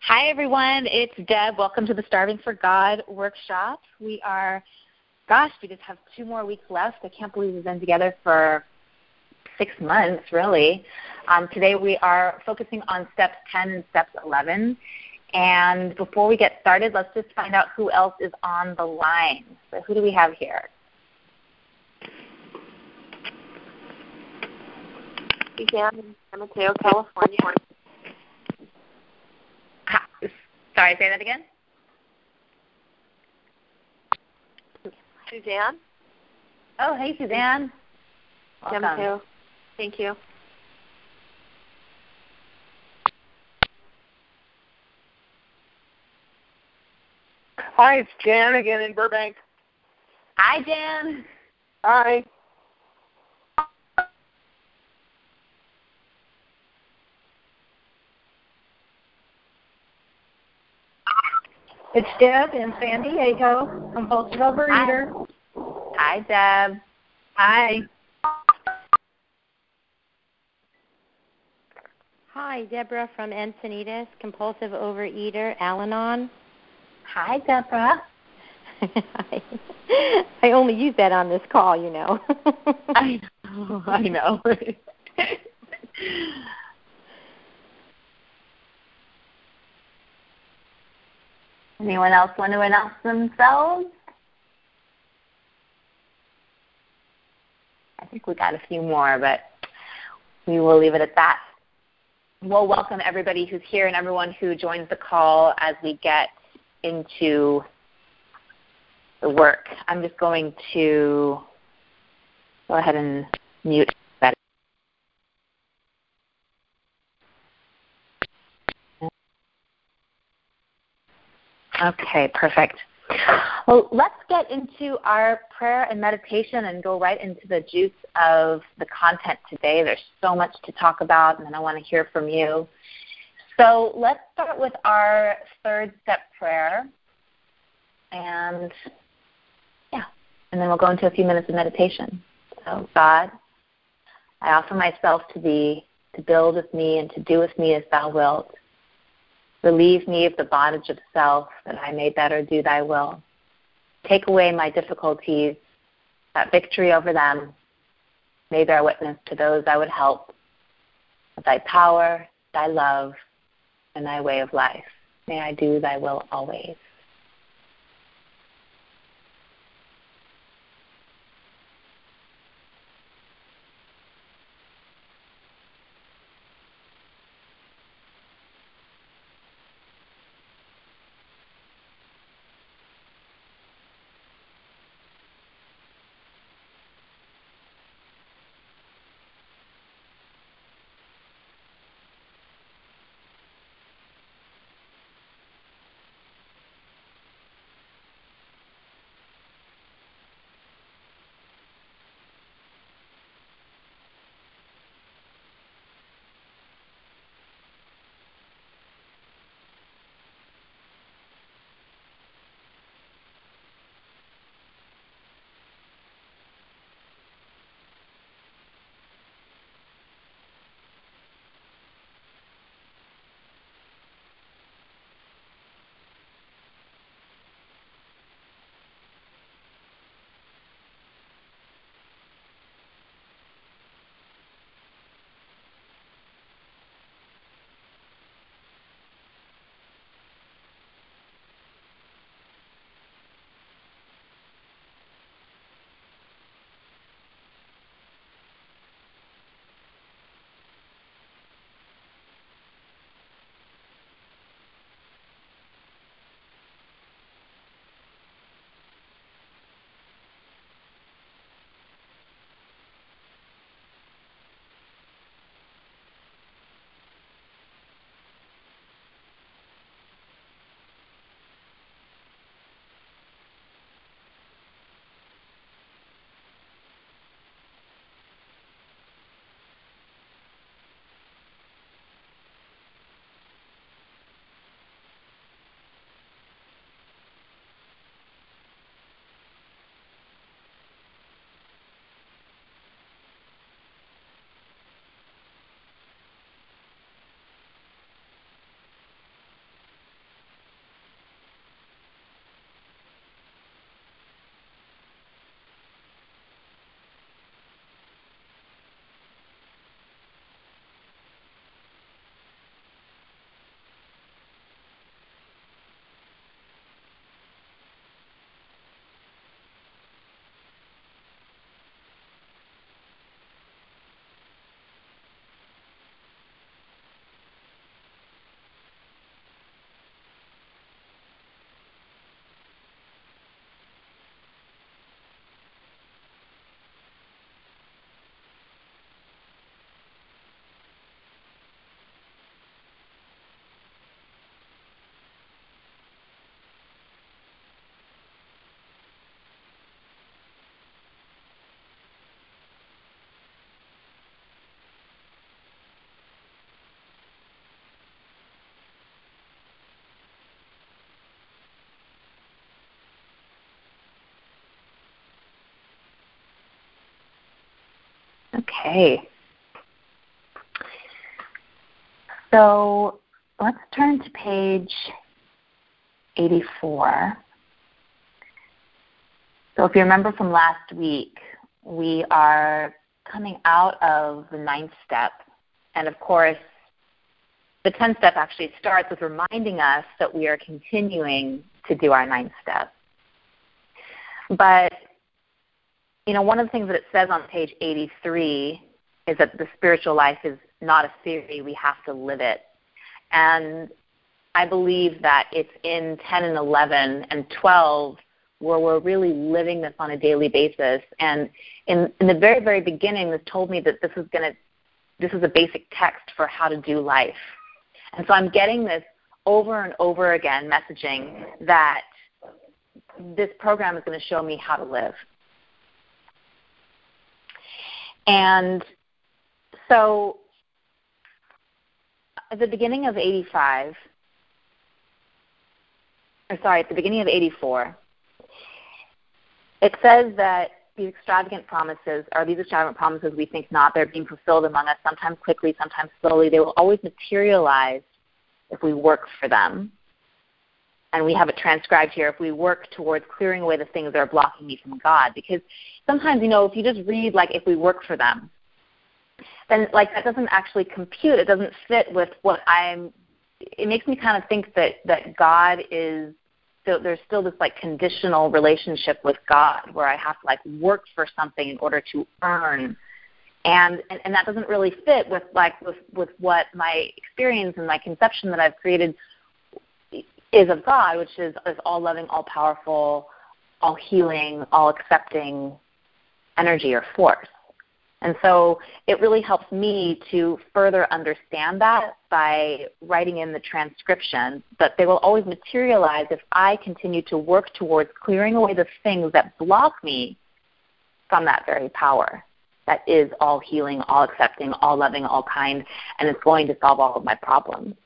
Hi, everyone. It's Deb. Welcome to the Starving for God workshop. We just have 2 more weeks left. I can't believe we've been together for 6 months, really. Today we are focusing on steps 10 and steps 11. And before we get started, let's just find out who else is on the line. So who do we have here? Suzanne in San Mateo, California. Sorry, say that again? Suzanne? Oh, hey, Suzanne. San Mateo. Thank you. Hi, it's Jan again in Burbank. Hi, Jan. Hi. It's Deb in San Diego, compulsive overeater. Hi, Deb. Hi. Hi, Deborah from Encinitas, compulsive overeater, Al-Anon. Hi, Deborah. Hi. I only use that on this call, you know. I know. Anyone else want to announce themselves? I think we got a few more, but we will leave it at that. We'll welcome everybody who's here and everyone who joins the call as we get into the work. I'm just going to go ahead and mute that. Okay, perfect. Well, let's get into our prayer and meditation and go right into the juice of the content today. There's so much to talk about, and I want to hear from you. So let's start with our 3rd step prayer. And then we'll go into a few minutes of meditation. So, God, I offer myself to Thee to build with me and to do with me as Thou wilt. Relieve me of the bondage of self, that I may better do Thy will. Take away my difficulties, that victory over them may bear witness to those I would help of Thy power, Thy love, and Thy way of life. May I do Thy will always. Okay. So let's turn to page 84. So if you remember from last week, we are coming out of the 9th step. And of course, the 10th step actually starts with reminding us that we are continuing to do our 9th step. But, one of the things that it says on page 83 is that the spiritual life is not a theory. We have to live it. And I believe that it's in 10 and 11 and 12 where we're really living this on a daily basis. And in the very, very beginning, this told me that this is a basic text for how to do life. And so I'm getting this over and over again messaging that this program is going to show me how to live. And so at the beginning of 84, it says that these extravagant promises we think not. They're being fulfilled among us, sometimes quickly, sometimes slowly. They will always materialize if we work for them. And we have it transcribed here, if we work towards clearing away the things that are blocking me from God. Because sometimes, if you just read, if we work for them, then, that doesn't actually compute. It doesn't fit with what it makes me kind of think that God is, so there's still this, conditional relationship with God where I have to, work for something in order to earn. And that doesn't really fit with what my experience and my conception that I've created is of God, which is all-loving, all-powerful, all-healing, all-accepting energy or force. And so it really helps me to further understand that by writing in the transcription that they will always materialize if I continue to work towards clearing away the things that block me from that very power that is all-healing, all-accepting, all-loving, all-kind, and it's going to solve all of my problems.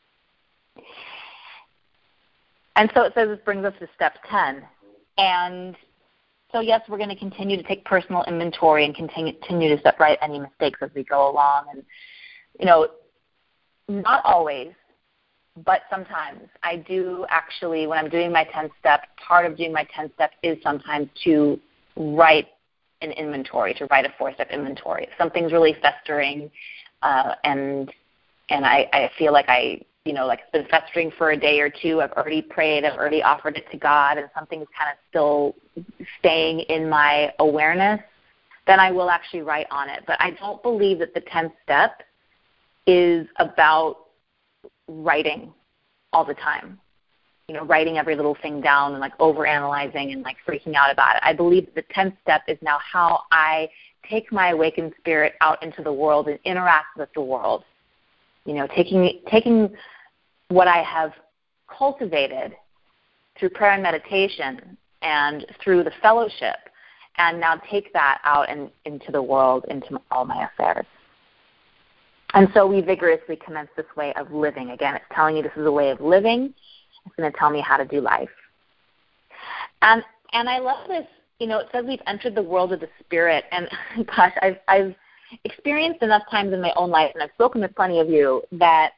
And so it says this brings us to step 10. And so, yes, we're going to continue to take personal inventory and continue to set right any mistakes as we go along. And, not always, but sometimes I do actually, when I'm doing my 10th step, part of doing my 10th step is sometimes to write an inventory, to write a 4-step inventory. If something's really festering and I feel like it's been festering for a day or two. I've already prayed. I've already offered it to God, and something's kind of still staying in my awareness, then I will actually write on it. But I don't believe that the 10th step is about writing all the time, writing every little thing down and, overanalyzing and, freaking out about it. I believe that the 10th step is now how I take my awakened spirit out into the world and interact with the world. Taking what I have cultivated through prayer and meditation and through the fellowship, and now take that out and into the world, into all my affairs. And so we vigorously commence this way of living. Again, it's telling you this is a way of living. It's going to tell me how to do life. And I love this. It says we've entered the world of the spirit. And gosh, I've experienced enough times in my own life, and I've spoken with plenty of you, that,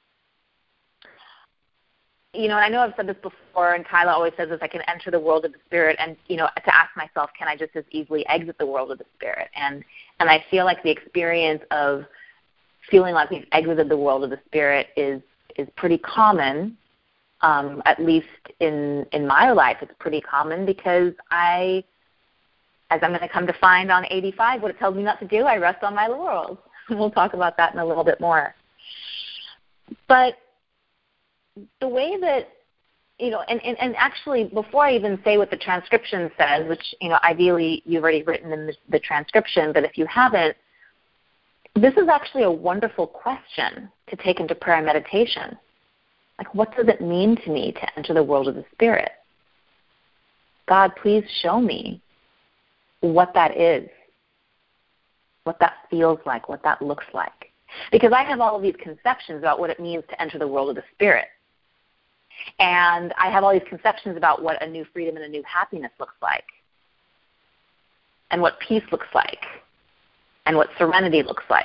and I know I've said this before, and Kyla always says this, I can enter the world of the spirit, and, to ask myself, can I just as easily exit the world of the spirit? And I feel like the experience of feeling like we've exited the world of the spirit is pretty common, at least in my life. It's pretty common because as I'm going to come to find on 85, what it tells me not to do, I rest on my laurels. We'll talk about that in a little bit more. But the way that, and actually before I even say what the transcription says, which, ideally you've already written in the transcription, but if you haven't, this is actually a wonderful question to take into prayer and meditation. What does it mean to me to enter the world of the spirit? God, please show me what that is, what that feels like, what that looks like. Because I have all of these conceptions about what it means to enter the world of the spirit. And I have all these conceptions about what a new freedom and a new happiness looks like, and what peace looks like, and what serenity looks like.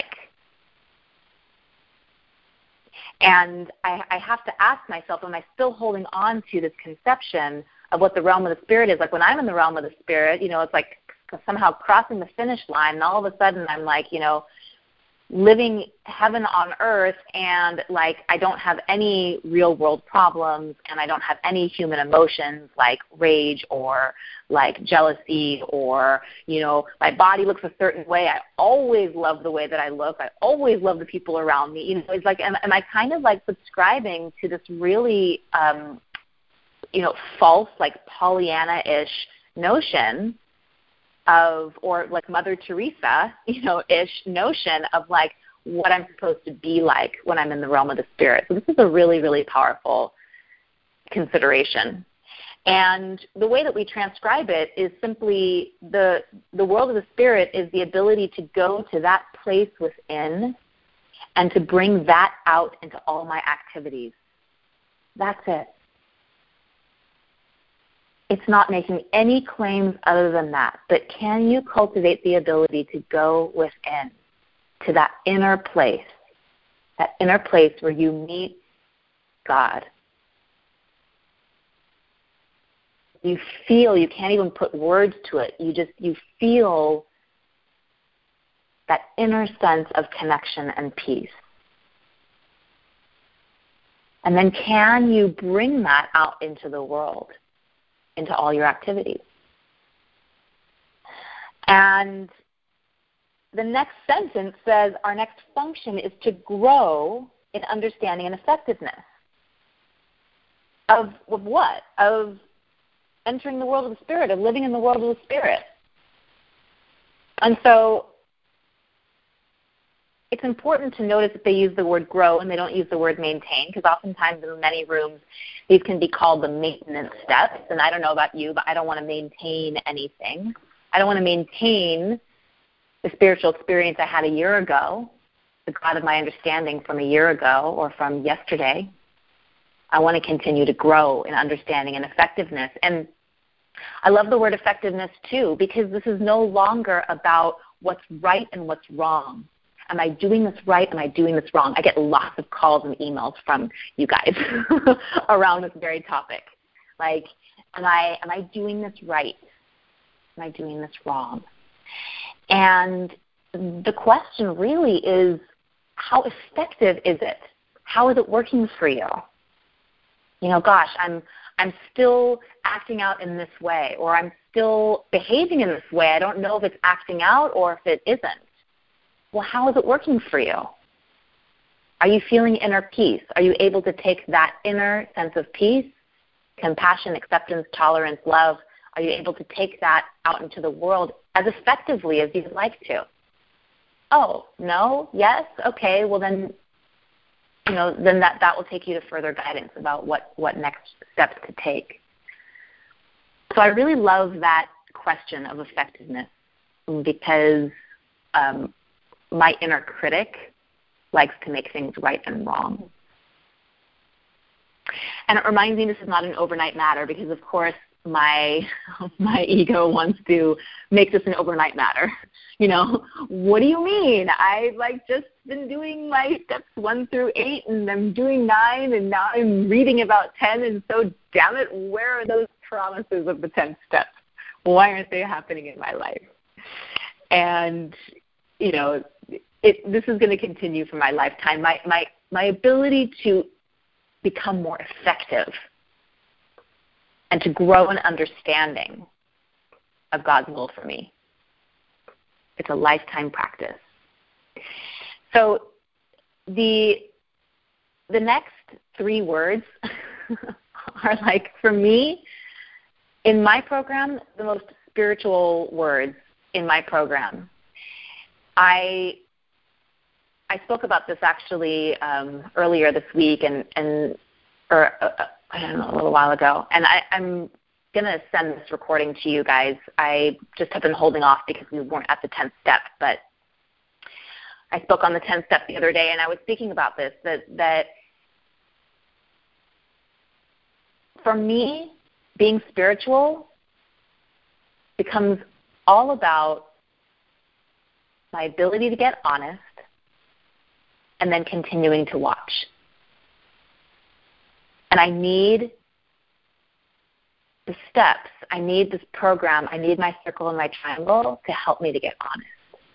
And I have to ask myself, am I still holding on to this conception of what the realm of the spirit is? Like when I'm in the realm of the spirit, it's like somehow crossing the finish line, and all of a sudden I'm like, living heaven on earth, and like I don't have any real world problems, and I don't have any human emotions like rage or like jealousy, or my body looks a certain way. I always love the way that I look. I always love the people around me. It's like, am I kind of like subscribing to this really false, like Pollyanna-ish notion of, or like Mother Teresa, ish notion of like what I'm supposed to be like when I'm in the realm of the spirit. So this is a really, really powerful consideration. And the way that we transcribe it is simply the world of the spirit is the ability to go to that place within and to bring that out into all my activities. That's it. It's not making any claims other than that. But can you cultivate the ability to go within, to that inner place where you meet God? You feel, you can't even put words to it. You feel that inner sense of connection and peace. And then can you bring that out into the world, into all your activities? And the next sentence says our next function is to grow in understanding and effectiveness. Of what? Of entering the world of the spirit, of living in the world of the spirit. And so it's important to notice that they use the word grow and they don't use the word maintain, because oftentimes in many rooms these can be called the maintenance steps. And I don't know about you, but I don't want to maintain anything. I don't want to maintain the spiritual experience I had a year ago, the God of my understanding from a year ago or from yesterday. I want to continue to grow in understanding and effectiveness. And I love the word effectiveness too, because this is no longer about what's right and what's wrong. Am I doing this right? Am I doing this wrong? I get lots of calls and emails from you guys around this very topic. Like, am I doing this right? Am I doing this wrong? And the question really is, how effective is it? How is it working for you? Gosh, I'm still acting out in this way, or I'm still behaving in this way. I don't know if it's acting out or if it isn't. Well, how is it working for you? Are you feeling inner peace? Are you able to take that inner sense of peace, compassion, acceptance, tolerance, love? Are you able to take that out into the world as effectively as you'd like to? Oh, no? Yes? Okay, well then, then that will take you to further guidance about what next steps to take. So I really love that question of effectiveness, because my inner critic likes to make things right and wrong. And it reminds me this is not an overnight matter, because, of course, my ego wants to make this an overnight matter. What do you mean? I've just been doing my steps 1 through 8, and I'm doing 9, and now I'm reading about 10, and so damn it, where are those promises of the 10th step? Why aren't they happening in my life? And this is going to continue for my lifetime. My ability to become more effective and to grow in understanding of God's will for me. It's a lifetime practice. So the next 3 words are for me, in my program, the most spiritual words in my program. I spoke about this actually earlier this week, or I don't know, a little while ago, and I'm going to send this recording to you guys. I just have been holding off because we weren't at the 10th step, but I spoke on the 10th step the other day, and I was speaking about this, that for me, being spiritual becomes all about my ability to get honest, and then continuing to watch. And I need the steps. I need this program. I need my circle and my triangle to help me to get honest.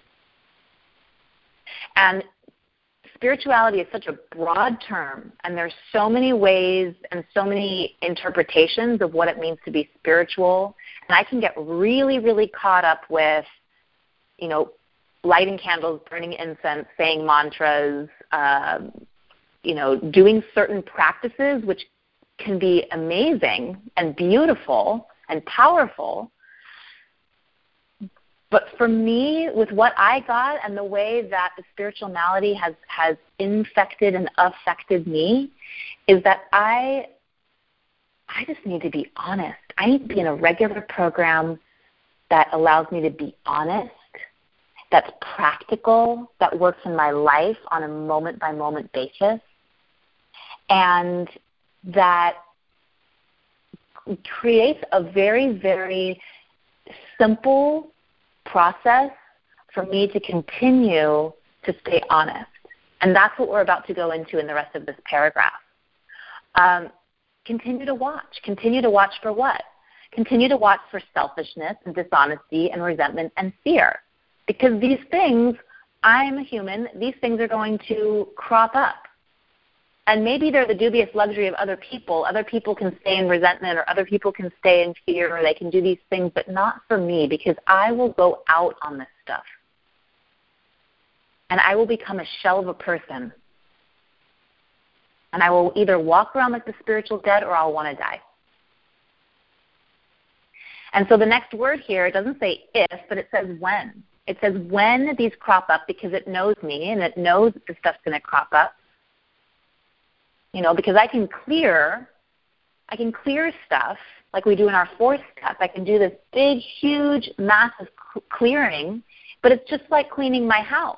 And spirituality is such a broad term, and there's so many ways and so many interpretations of what it means to be spiritual. And I can get really, really caught up with, lighting candles, burning incense, saying mantras, doing certain practices, which can be amazing and beautiful and powerful. But for me, with what I got and the way that the spiritual malady has infected and affected me, is that I just need to be honest. I need to be in a regular program that allows me to be honest, that's practical, that works in my life on a moment-by-moment basis, and that creates a very, very simple process for me to continue to stay honest. And that's what we're about to go into in the rest of this paragraph. Continue to watch. Continue to watch for what? Continue to watch for selfishness and dishonesty and resentment and fear. Because these things, I'm a human, these things are going to crop up. And maybe they're the dubious luxury of other people. Other people can stay in resentment, or other people can stay in fear, or they can do these things, but not for me, because I will go out on this stuff. And I will become a shell of a person. And I will either walk around like the spiritual dead, or I'll want to die. And so the next word here, it doesn't say if, but it says when. It says when these crop up, because it knows me and it knows that the stuff's going to crop up. Because I can clear stuff like we do in our fourth step. I can do this big, huge, massive clearing, but it's just like cleaning my house.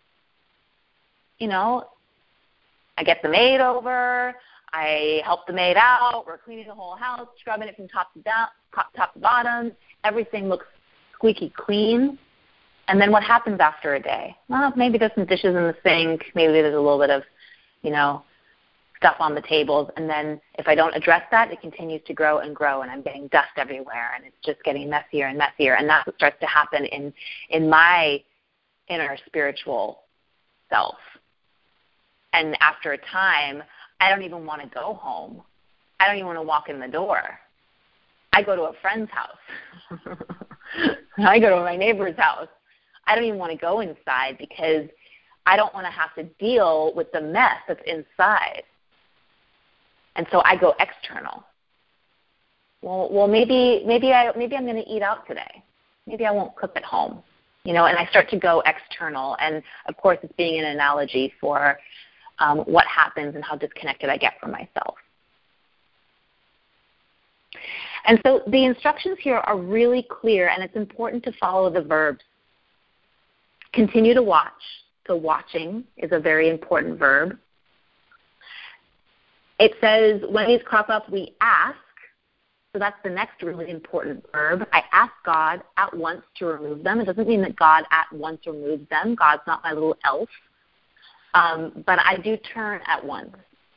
I get the maid over, I help the maid out, we're cleaning the whole house, scrubbing it from top to bottom. Everything looks squeaky clean. And then what happens after a day? Well, maybe there's some dishes in the sink, maybe there's a little bit of, stuff on the tables, and then if I don't address that, it continues to grow and grow, and I'm getting dust everywhere, and it's just getting messier and messier, and that's what starts to happen in my inner spiritual self. And after a time, I don't even want to go home. I don't even want to walk in the door. I go to a friend's house. I go to my neighbor's house. I don't even want to go inside because I don't want to have to deal with the mess that's inside. And so I go external. Well, maybe I'm going to eat out today. Maybe I won't cook at home, and I start to go external. And of course, it's being an analogy for what happens and how disconnected I get from myself. And so the instructions here are really clear, and it's important to follow the verbs. Continue to watch. So watching is a very important verb. It says, when these crop up, we ask. So that's the next really important verb. I ask God at once to remove them. It doesn't mean that God at once removes them. God's not my little elf. But I do turn at once.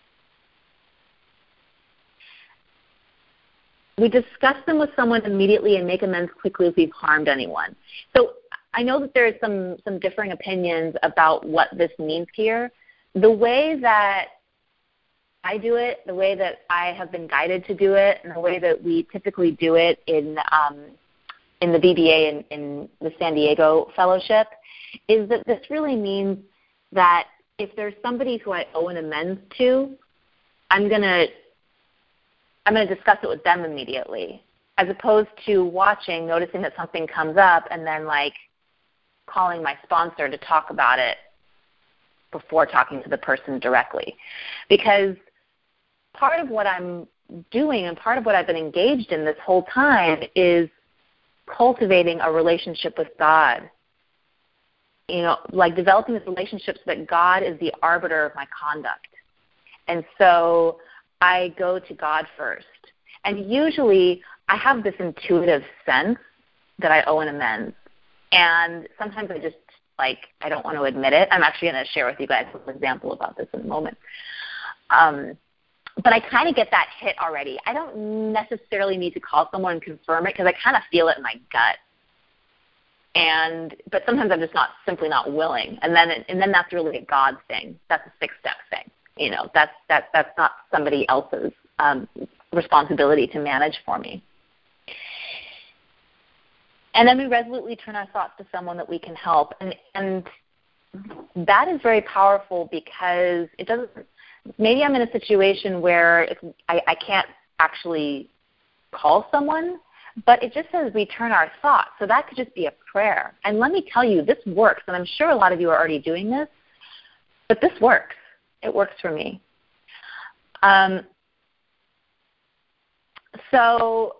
We discuss them with someone immediately and make amends quickly if we've harmed anyone. So I know that there are some differing opinions about what this means here. The way that I do it, the way that I have been guided to do it, and the way that we typically do it in the BBA in the San Diego Fellowship, is that this really means that if there's somebody who I owe an amends to, I'm going to discuss it with them immediately, as opposed to watching, noticing that something comes up, and then calling my sponsor to talk about it before talking to the person directly. Because part of what I'm doing and part of what I've been engaged in this whole time is cultivating a relationship with God. Developing this relationship so that God is the arbiter of my conduct. And so I go to God first. And usually I have this intuitive sense that I owe an amends. And sometimes I just like I don't want to admit it. I'm actually going to share with you guys an example about this in a moment. But I kind of get that hit already. I don't necessarily need to call someone and confirm it because I kind of feel it in my gut. But sometimes I'm just simply not willing. And then that's really a God thing. That's a 6-step thing. You know, that's not somebody else's responsibility to manage for me. And then we resolutely turn our thoughts to someone that we can help. And that is very powerful because it doesn't, maybe I'm in a situation where I can't actually call someone, but it just says we turn our thoughts. So that could just be a prayer. And let me tell you, this works. And I'm sure a lot of you are already doing this, but this works. It works for me. So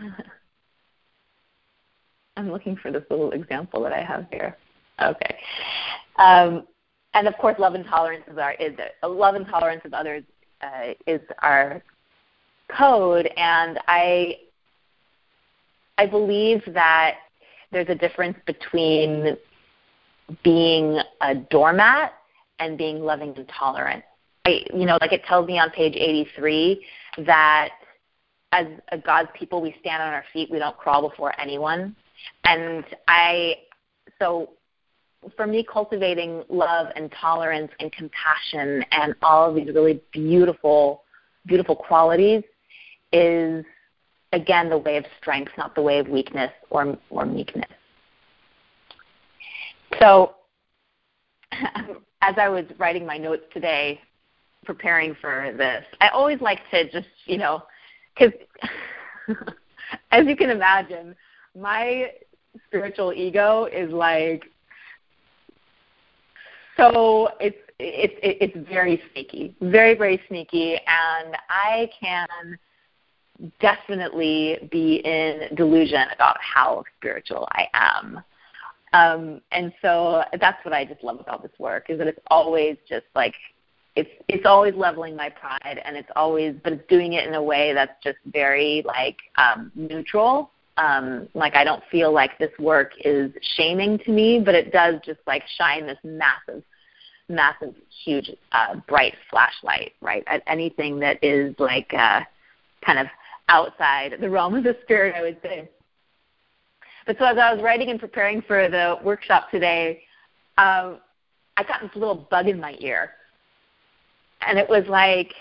I'm looking for this little example that I have here. Okay. And of course, love and tolerance of others is our code. And I believe that there's a difference between being a doormat and being loving and tolerant. Like it tells me on page 83 that as God's people, we stand on our feet. We don't crawl before anyone. And so for me, cultivating love and tolerance and compassion and all of these really beautiful, beautiful qualities is, again, the way of strength, not the way of weakness or meekness. So as I was writing my notes today, preparing for this, I always like to just, because as you can imagine, my spiritual ego is like, so it's very sneaky, very, very sneaky, and I can definitely be in delusion about how spiritual I am. And so that's what I just love about this work, is that it's always just like, it's always leveling my pride, and but it's doing it in a way that's just very like neutral. Like I don't feel like this work is shaming to me, but it does just like shine this massive, huge, bright flashlight, right, at anything that is like kind of outside the realm of the spirit, I would say. But so as I was writing and preparing for the workshop today, I got this little bug in my ear. And it was like,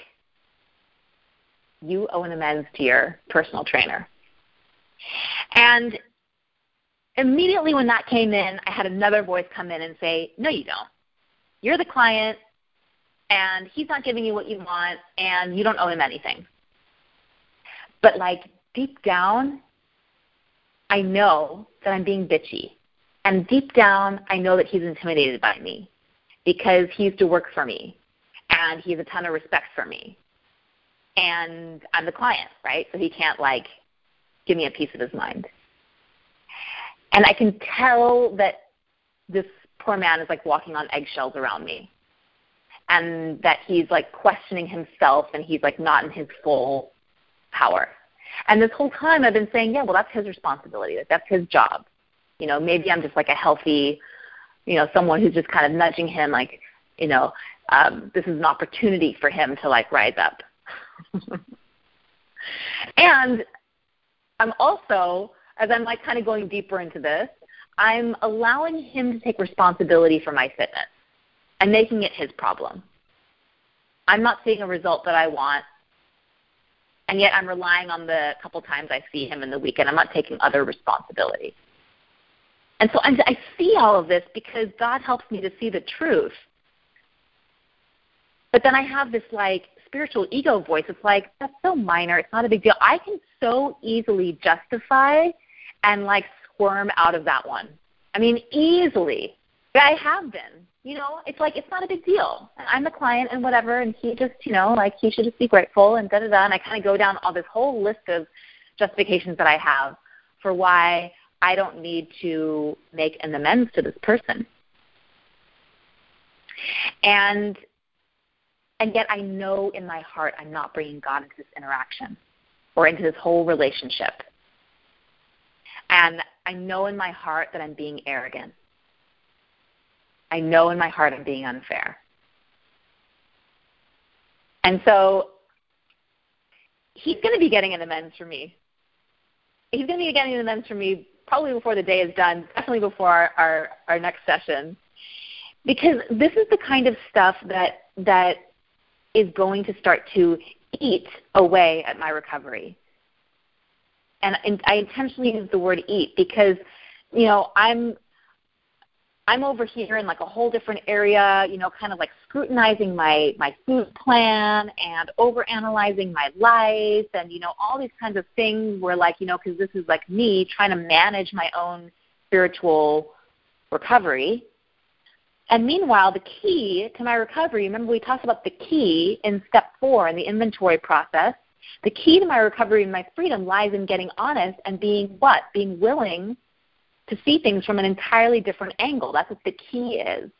you owe an amends to your personal trainer. And immediately when that came in, I had another voice come in and say, no, you don't. You're the client, and he's not giving you what you want, and you don't owe him anything. But like deep down, I know that I'm being bitchy. And deep down, I know that he's intimidated by me because he used to work for me, and he has a ton of respect for me. And I'm the client, right? So he can't like give me a piece of his mind. And I can tell that this poor man is like walking on eggshells around me, and that he's like questioning himself, and he's like not in his full power. And this whole time I've been saying, yeah, well, that's his responsibility. That's his job. Maybe I'm just like a healthy, someone who's just kind of nudging him like, this is an opportunity for him to like rise up. And I'm also, as I'm like kind of going deeper into this, I'm allowing him to take responsibility for my fitness and making it his problem. I'm not seeing a result that I want, and yet I'm relying on the couple times I see him in the weekend. I'm not taking other responsibility. And so I see all of this because God helps me to see the truth. But then I have this like spiritual ego voice. It's like, that's so minor. It's not a big deal. I can so easily justify and like squirm out of that one. I mean, easily. I have been. It's like, it's not a big deal. I'm the client and whatever, and he just, like he should just be grateful and da-da-da. And I kind of go down all this whole list of justifications that I have for why I don't need to make an amends to this person. And yet I know in my heart I'm not bringing God into this interaction or into this whole relationship. And I know in my heart that I'm being arrogant. I know in my heart I'm being unfair. And so he's going to be getting an amends from me. He's going to be getting an amends from me probably before the day is done, definitely before our next session, because this is the kind of stuff that is going to start to eat away at my recovery. And I intentionally use the word eat because, you know, I'm over here in like a whole different area, you know, kind of like scrutinizing my food plan and overanalyzing my life and, you know, all these kinds of things where like, you know, because this is like me trying to manage my own spiritual recovery. And meanwhile, the key to my recovery, remember we talked about the key in step 4 in the inventory process. The key to my recovery and my freedom lies in getting honest and being what? Being willing to see things from an entirely different angle. That's what the key is.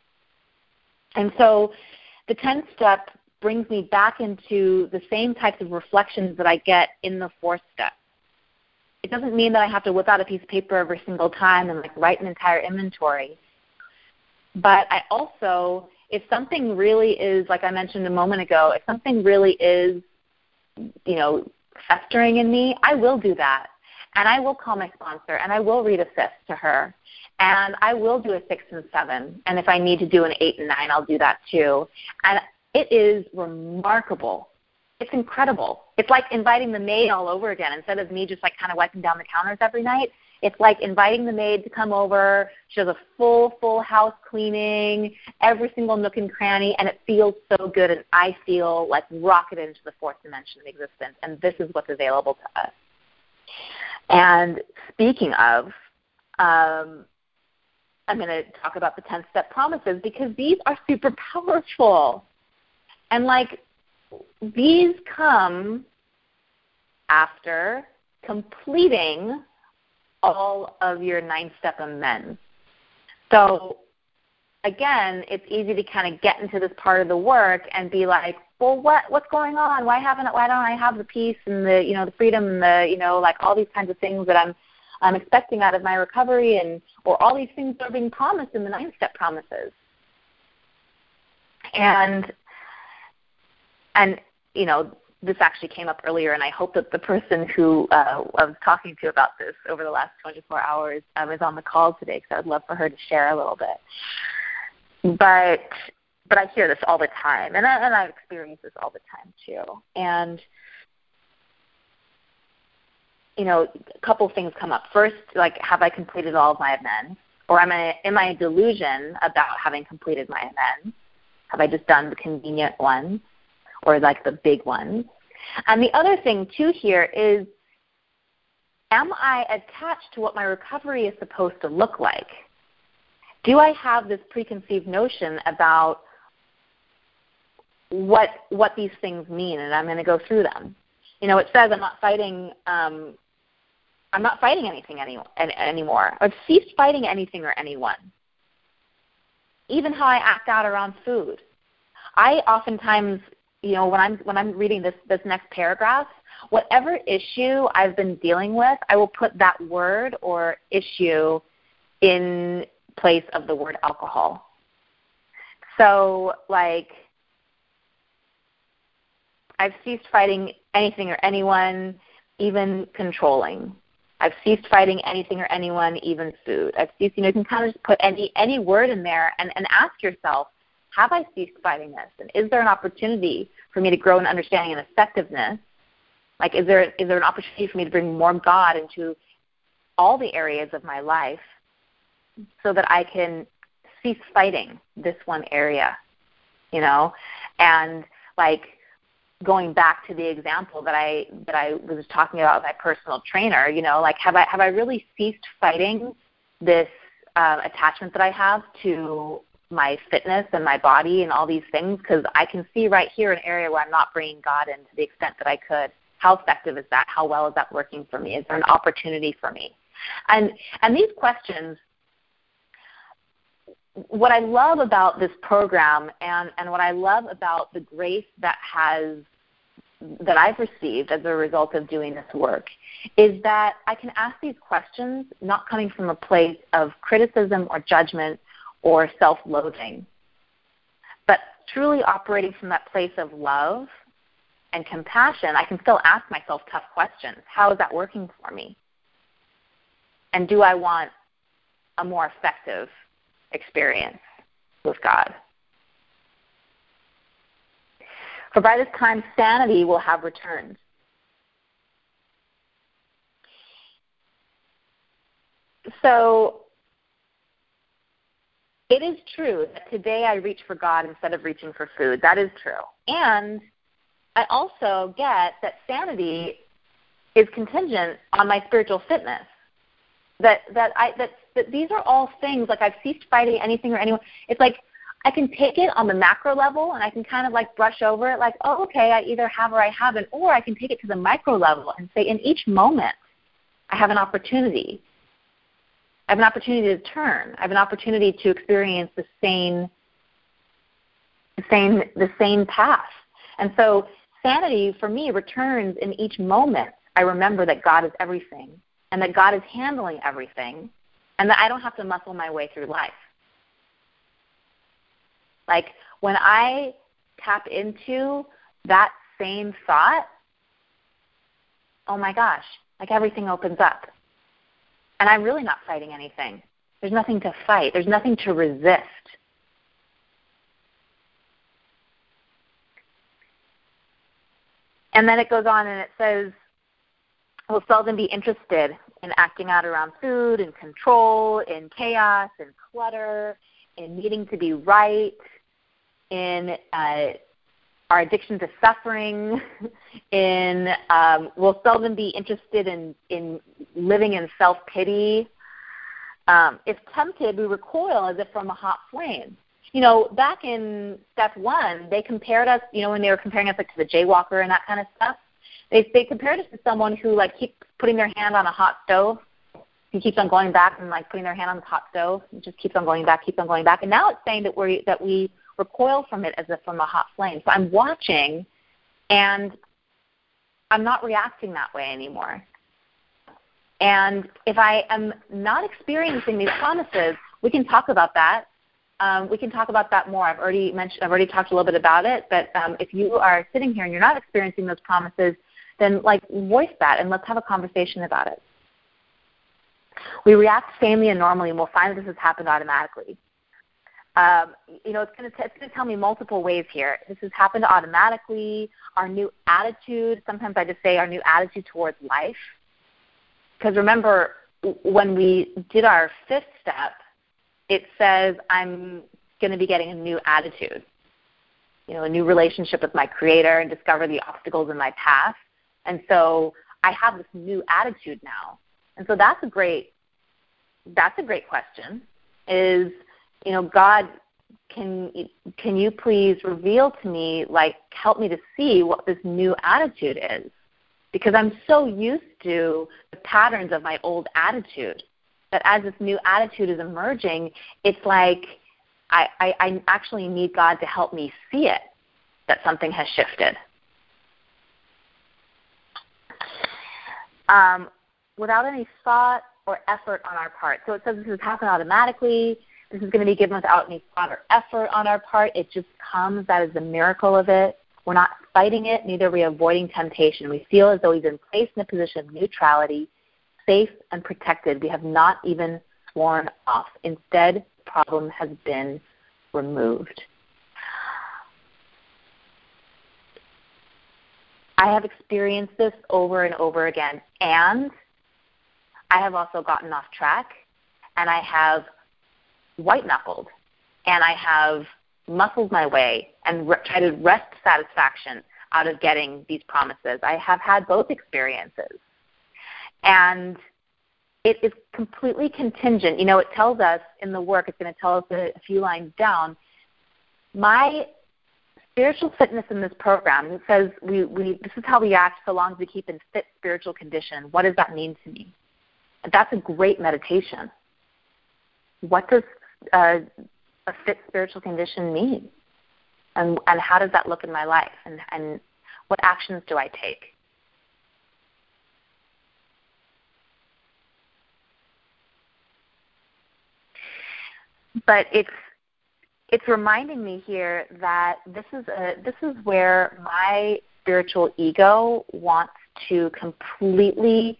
And so the 10th step brings me back into the same types of reflections that I get in the 4th step. It doesn't mean that I have to whip out a piece of paper every single time and like write an entire inventory. But I also, if something really is, like I mentioned a moment ago, if something really is, you know, festering in me, I will do that. And I will call my sponsor, and I will read a 5th to her. And I will do a 6 and 7. And if I need to do an 8 and 9, I'll do that too. And it is remarkable. It's incredible. It's like inviting the maid all over again. Instead of me just like kind of wiping down the counters every night, it's like inviting the maid to come over. She does a full house cleaning, every single nook and cranny, and it feels so good. And I feel like rocketed into the 4th dimension of existence. And this is what's available to us. And speaking of, I'm going to talk about the 10th step promises because these are super powerful. And like these come after completing all of your 9th step amends. So again, it's easy to kind of get into this part of the work and be like, well, what's going on? Why don't I have the peace and the, you know, the freedom and the, you know, like all these kinds of things that I'm expecting out of my recovery, and or all these things that are being promised in the 9th step promises. And you know, this actually came up earlier, and I hope that the person who I was talking to about this over the last 24 hours is on the call today, because I would love for her to share a little bit. But I hear this all the time, and I experience this all the time too. And, you know, a couple things come up. First, like, have I completed all of my amends? Or am I in delusion about having completed my amends? Have I just done the convenient ones or, like, the big ones? And the other thing, too, here is, am I attached to what my recovery is supposed to look like? Do I have this preconceived notion about what these things mean, and I'm going to go through them? You know, it says I'm not fighting anything anymore. I've ceased fighting anything or anyone. Even how I act out around food. I oftentimes, you know, when I'm reading this next paragraph, whatever issue I've been dealing with, I will put that word or issue in place of the word alcohol. So, like, I've ceased fighting anything or anyone, even controlling. I've ceased fighting anything or anyone, even food. I've ceased, you know, you can kind of just put any word in there and ask yourself, have I ceased fighting this? And is there an opportunity for me to grow in understanding and effectiveness? Like, is there an opportunity for me to bring more God into all the areas of my life so that I can cease fighting this one area, you know? And, like, going back to the example that I was talking about with my personal trainer, you know, like, have I really ceased fighting this attachment that I have to my fitness and my body and all these things? Because I can see right here an area where I'm not bringing God in to the extent that I could. How effective is that? How well is that working for me? Is there an opportunity for me? And these questions, what I love about this program and what I love about the grace that I've received as a result of doing this work is that I can ask these questions not coming from a place of criticism or judgment or self-loathing. But truly operating from that place of love and compassion, I can still ask myself tough questions. How is that working for me? And do I want a more effective experience with God? For by this time, sanity will have returned. So it is true that today I reach for God instead of reaching for food. That is true. And I also get that sanity is contingent on my spiritual fitness. That these are all things, like I've ceased fighting anything or anyone. It's like I can take it on the macro level and I can kind of like brush over it like, oh, okay, I either have or I haven't. Or I can take it to the micro level and say in each moment I have an opportunity. I have an opportunity to turn. I have an opportunity to experience the same path. And so sanity for me returns in each moment. I remember that God is everything and that God is handling everything and that I don't have to muscle my way through life. Like when I tap into that same thought, oh my gosh, like everything opens up. And I'm really not fighting anything. There's nothing to fight. There's nothing to resist. And then it goes on and it says, we'll seldom be interested in acting out around food and control, in chaos and clutter, in needing to be right, in our addiction to suffering, we'll seldom be interested in living in self-pity. If tempted, we recoil as if from a hot flame. You know, back in step 1, they compared us, you know, when they were comparing us like to the jaywalker and that kind of stuff, they compared us to someone who like keeps putting their hand on a hot stove. He keeps on going back and like putting their hand on the hot stove. It just keeps on going back. And now it's saying that we recoil from it as if from a hot flame. So I'm watching, and I'm not reacting that way anymore. And if I am not experiencing these promises, we can talk about that. We can talk about that more. I've already talked a little bit about it. But if you are sitting here and you're not experiencing those promises, then like voice that and let's have a conversation about it. We react sanely and normally, and we'll find that this has happened automatically. You know, it's going to tell me multiple ways here. This has happened automatically. Our new attitude, sometimes I just say our new attitude towards life. Because remember, when we did our 5th step, it says I'm going to be getting a new attitude, you know, a new relationship with my Creator and discover the obstacles in my path. And so I have this new attitude now. And so that's a great question is, you know, God, can you please reveal to me, like, help me to see what this new attitude is? Because I'm so used to the patterns of my old attitude that as this new attitude is emerging, it's like I actually need God to help me see it, that something has shifted. Without any thought or effort on our part. So it says this has happened automatically. This is going to be given without any thought or effort on our part. It just comes. That is the miracle of it. We're not fighting it, neither are we avoiding temptation. We feel as though He's been placed in a position of neutrality, safe and protected. We have not even sworn off. Instead, the problem has been removed. I have experienced this over and over again, and I have also gotten off track, and I have white-knuckled, and I have muscled my way and tried to wrest satisfaction out of getting these promises. I have had both experiences. And it is completely contingent. You know, it tells us in the work, it's going to tell us a few lines down, my spiritual fitness in this program, it says this is how we act so long as we keep in fit spiritual condition. What does that mean to me? And that's a great meditation. What does a fit spiritual condition mean? And how does that look in my life? And what actions do I take? but it's reminding me here that this is where my spiritual ego wants to completely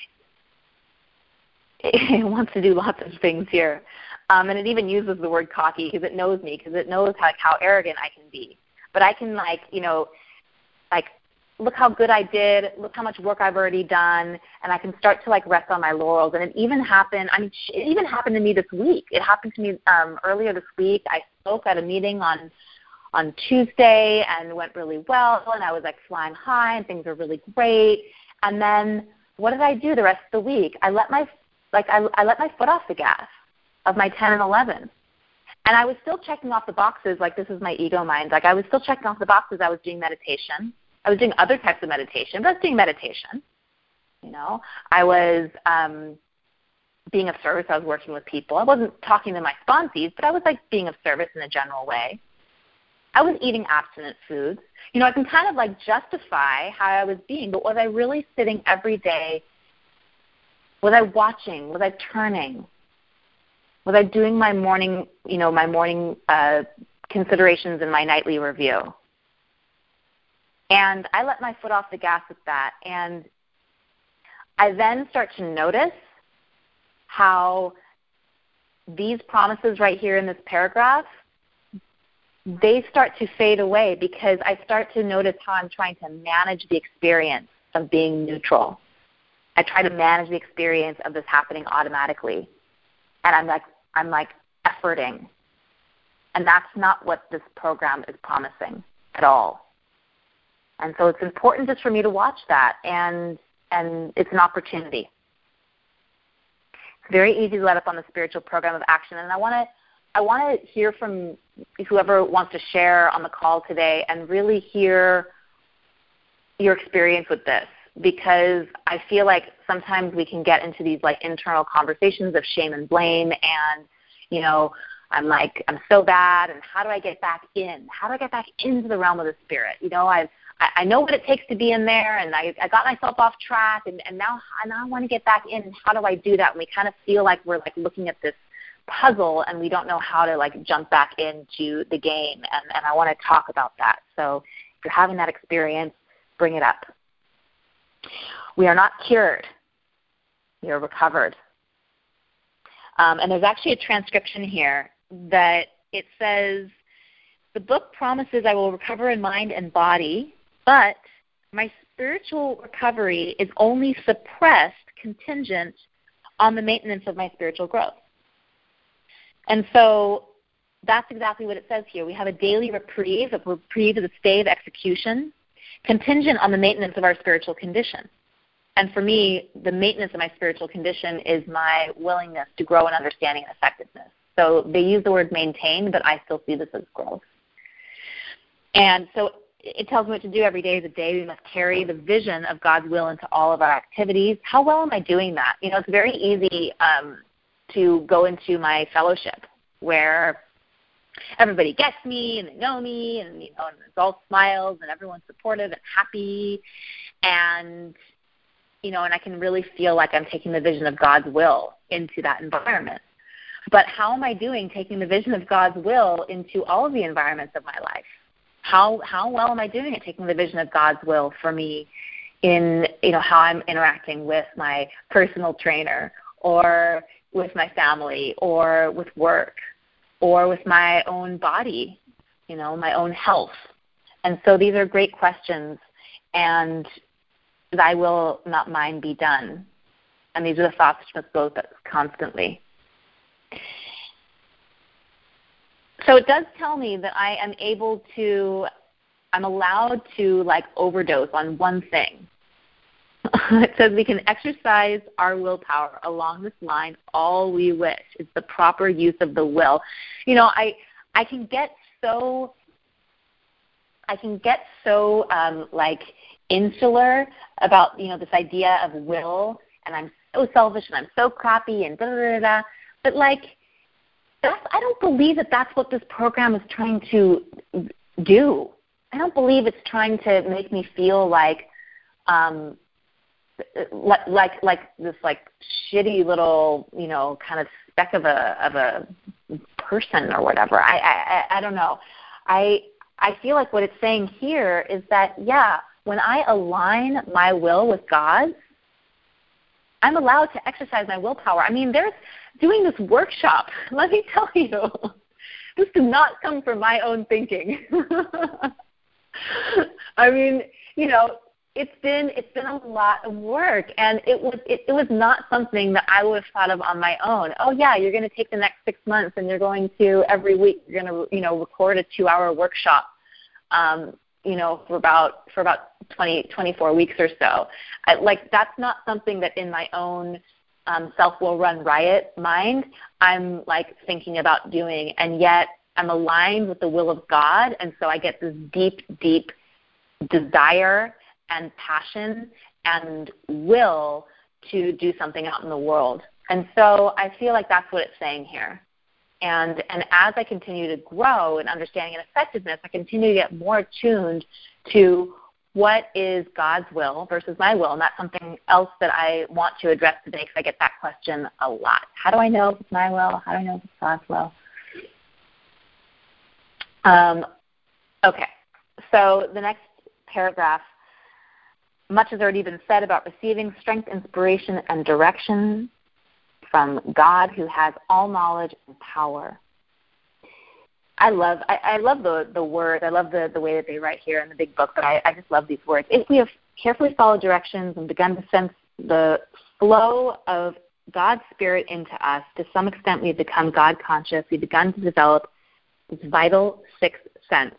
it wants to do lots of things here. And it even uses the word cocky because it knows me, because it knows how arrogant I can be. But I can, look how good I did, look how much work I've already done, and I can start to, rest on my laurels. And it even happened, it even happened to me this week. It happened to me earlier this week. I spoke at a meeting on Tuesday, and it went really well, and I was, flying high, and things were really great. And then what did I do the rest of the week? I let my foot off the gas of my 10 and 11. And I was still checking off the boxes, this is my ego mind. I was still checking off the boxes. I was doing meditation. I was doing other types of meditation, but I was doing meditation. I was being of service. I was working with people. I wasn't talking to my sponsees, but I was, being of service in a general way. I was eating abstinent foods. I can kind of, justify how I was being, but was I really sitting every day? Was I watching? Was I turning? Was I doing my morning, considerations in my nightly review? And I let my foot off the gas with that. And I then start to notice how these promises right here in this paragraph, they start to fade away because I start to notice how I'm trying to manage the experience of being neutral. I try to manage the experience of this happening automatically. And I'm efforting. And that's not what this program is promising at all. And so it's important just for me to watch that, and it's an opportunity. It's very easy to let up on the spiritual program of action, and I want to hear from whoever wants to share on the call today and really hear your experience with this, because I feel like sometimes we can get into these internal conversations of shame and blame, and I'm so bad, and how do I get back in? How do I get back into the realm of the spirit? I know what it takes to be in there, and I got myself off track, and now I want to get back in. How do I do that? And we kind of feel like we're looking at this puzzle, and we don't know how to jump back into the game. And I want to talk about that. So if you're having that experience, bring it up. We are not cured. We are recovered. And there's actually a transcription here that it says, the book promises I will recover in mind and body, but my spiritual recovery is only suppressed contingent on the maintenance of my spiritual growth. And so that's exactly what it says here. We have a daily reprieve. A reprieve is a stay of execution, contingent on the maintenance of our spiritual condition. And for me, the maintenance of my spiritual condition is my willingness to grow in understanding and effectiveness. So they use the word maintain, but I still see this as growth. And so it tells me what to do every day is a day. We must carry the vision of God's will into all of our activities. How well am I doing that? It's very easy to go into my fellowship where everybody gets me and they know me, and and it's all smiles and everyone's supportive and happy, and and I can really feel like I'm taking the vision of God's will into that environment. But how am I doing taking the vision of God's will into all of the environments of my life? How well am I doing at taking the vision of God's will for me in how I'm interacting with my personal trainer, or with my family, or with work, or with my own body, my own health? And so these are great questions, and thy will, not mine, be done. And these are the thoughts which must go constantly. So it does tell me that I'm allowed to overdose on one thing. It says we can exercise our willpower along this line all we wish. It's the proper use of the will. I can get so insular about this idea of will, and I'm so selfish and I'm so crappy and da da da da. But I don't believe that that's what this program is trying to do. I don't believe it's trying to make me feel like this shitty little kind of speck of a person or whatever. I don't know. I feel like what it's saying here is that, when I align my will with God's, I'm allowed to exercise my willpower. I mean, there's doing this workshop. Let me tell you, this did not come from my own thinking. I mean, it's been a lot of work, and it was not something that I would have thought of on my own. Oh yeah, you're going to take the next 6 months, and you're going to every week you're going to record a 2-hour workshop, for about 24 weeks or so. That's not something that in my own self-will run riot mind I'm thinking about doing, and yet I'm aligned with the will of God, and so I get this deep, deep desire and passion and will to do something out in the world. And so I feel like that's what it's saying here. And as I continue to grow in understanding and effectiveness, I continue to get more attuned to what is God's will versus my will. And that's something else that I want to address today, because I get that question a lot. How do I know if it's my will? How do I know if it's God's will? Okay, so the next paragraph, much has already been said about receiving strength, inspiration, and direction from God, who has all knowledge and power. I love the word. I love the way that they write here in the big book, but I just love these words. If we have carefully followed directions and begun to sense the flow of God's Spirit into us, to some extent we've become God conscious. We've begun to develop this vital sixth sense.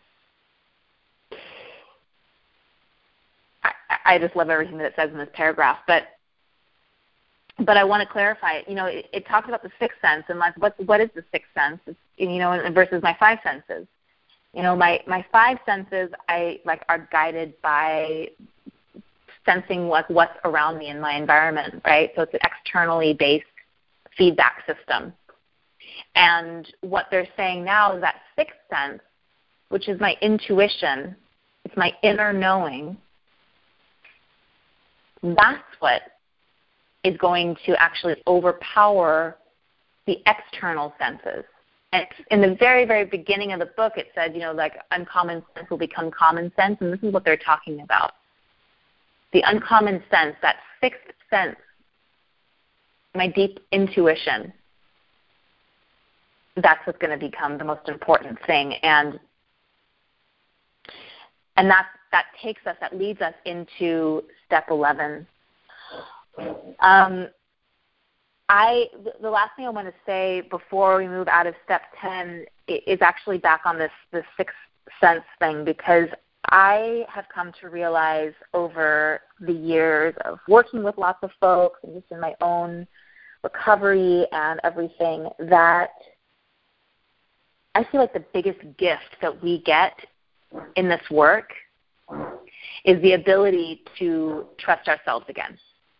I just love everything that it says in this paragraph, but I want to clarify it. It talks about the sixth sense, and what is the sixth sense? It's, versus my five senses. My five senses are guided by sensing what's around me in my environment, right? So it's an externally based feedback system. And what they're saying now is that sixth sense, which is my intuition, it's my inner knowing, that's what is going to actually overpower the external senses. And in the very, very beginning of the book, it said, uncommon sense will become common sense, and this is what they're talking about. The uncommon sense, that sixth sense, my deep intuition, that's what's going to become the most important thing. And that takes us, that leads us into step 11. The last thing I want to say before we move out of step 10 is actually back on this sixth sense thing, because I have come to realize over the years of working with lots of folks and just in my own recovery and everything that I feel like the biggest gift that we get in this work is the ability to trust ourselves again.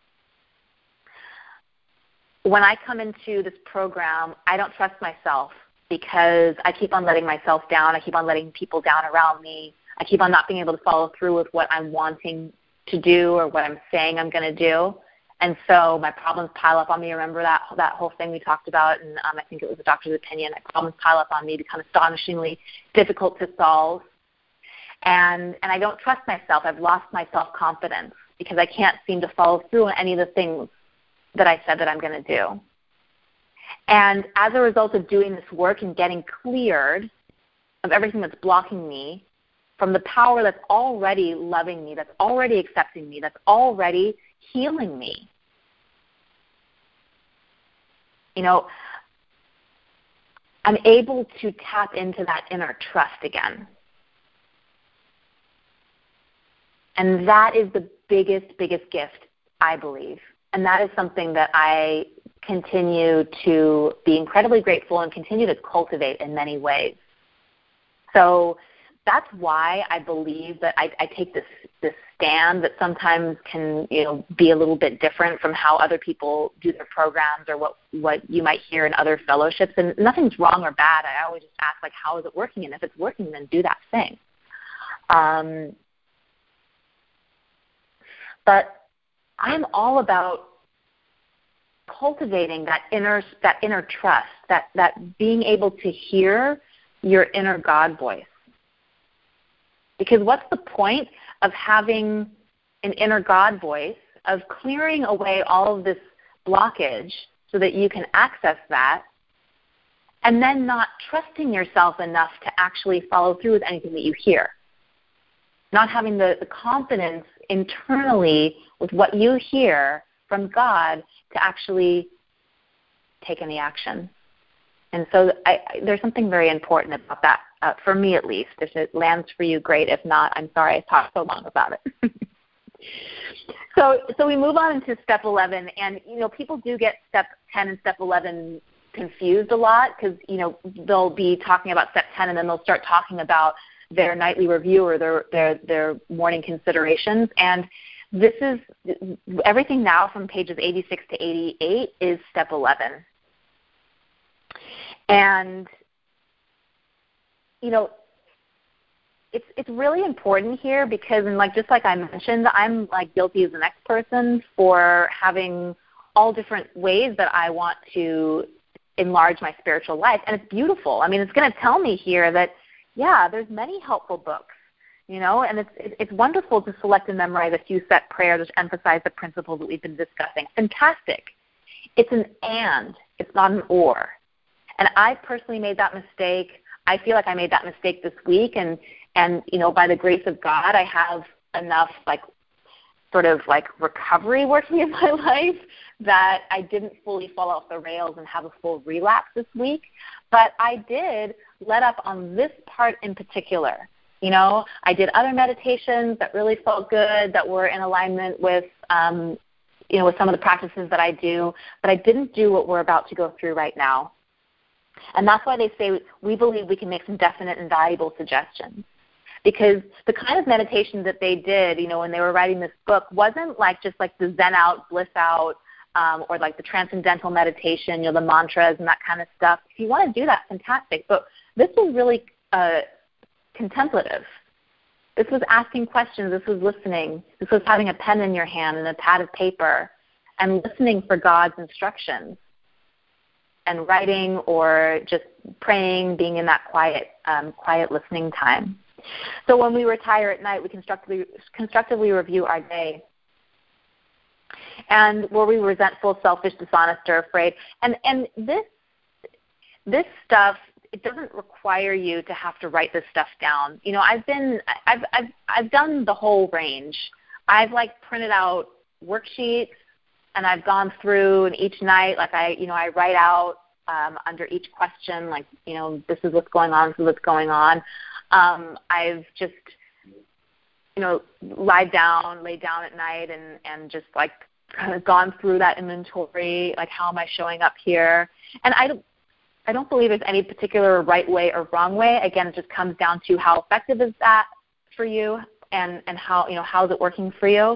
When I come into this program, I don't trust myself because I keep on letting myself down. I keep on letting people down around me. I keep on not being able to follow through with what I'm wanting to do or what I'm saying I'm going to do. And so my problems pile up on me. Remember that whole thing we talked about, and I think it was a doctor's opinion. My problems pile up on me, become astonishingly difficult to solve. And I don't trust myself. I've lost my self-confidence because I can't seem to follow through on any of the things that I said that I'm going to do. And as a result of doing this work and getting cleared of everything that's blocking me from the power that's already loving me, that's already accepting me, that's already healing me, I'm able to tap into that inner trust again. And that is the biggest gift, I believe. And that is something that I continue to be incredibly grateful and continue to cultivate in many ways. So that's why I believe that I take this stand that sometimes can be a little bit different from how other people do their programs or what you might hear in other fellowships. And nothing's wrong or bad. I always just ask, how is it working? And if it's working, then do that thing. But I'm all about cultivating that inner trust, that being able to hear your inner God voice. Because what's the point of having an inner God voice, of clearing away all of this blockage so that you can access that, and then not trusting yourself enough to actually follow through with anything that you hear? Not having the confidence internally with what you hear from God to actually take any action. And so there's something very important about that, for me at least. If it lands for you, great. If not, I'm sorry I talked so long about it. So we move on into step 11, and people do get step 10 and step 11 confused a lot, because they'll be talking about step 10 and then they'll start talking about their nightly review or their morning considerations. And this is everything now from pages 86 to 88 is step 11. And it's really important here because, and just like I mentioned, I'm guilty as the next person for having all different ways that I want to enlarge my spiritual life, and it's beautiful. I mean, it's going to tell me here that there's many helpful books, and it's wonderful to select and memorize a few set prayers which emphasize the principles that we've been discussing. Fantastic. It's an and, it's not an or. And I personally made that mistake. I feel like I made that mistake this week, and by the grace of God, I have enough recovery working in my life that I didn't fully fall off the rails and have a full relapse this week. But I did let up on this part in particular. I did other meditations that really felt good, that were in alignment with, with some of the practices that I do, but I didn't do what we're about to go through right now. And that's why they say we believe we can make some definite and valuable suggestions. Because the kind of meditation that they did, when they were writing this book, wasn't just the Zen out, bliss out, or the transcendental meditation, the mantras and that kind of stuff. If you want to do that, fantastic. But this was really contemplative. This was asking questions. This was listening. This was having a pen in your hand and a pad of paper and listening for God's instructions and writing or just praying, being in that quiet listening time. So when we retire at night, we constructively review our day. And were we resentful, selfish, dishonest, or afraid? And this stuff, it doesn't require you to have to write this stuff down. I've done the whole range. I've printed out worksheets, and I've gone through, and each night, I write out under each question, this is what's going on, this is what's going on. I've just, laid down at night and just kind of gone through that inventory, how am I showing up here? And I don't believe there's any particular right way or wrong way. Again, it just comes down to how effective is that for you, and how, how's it working for you.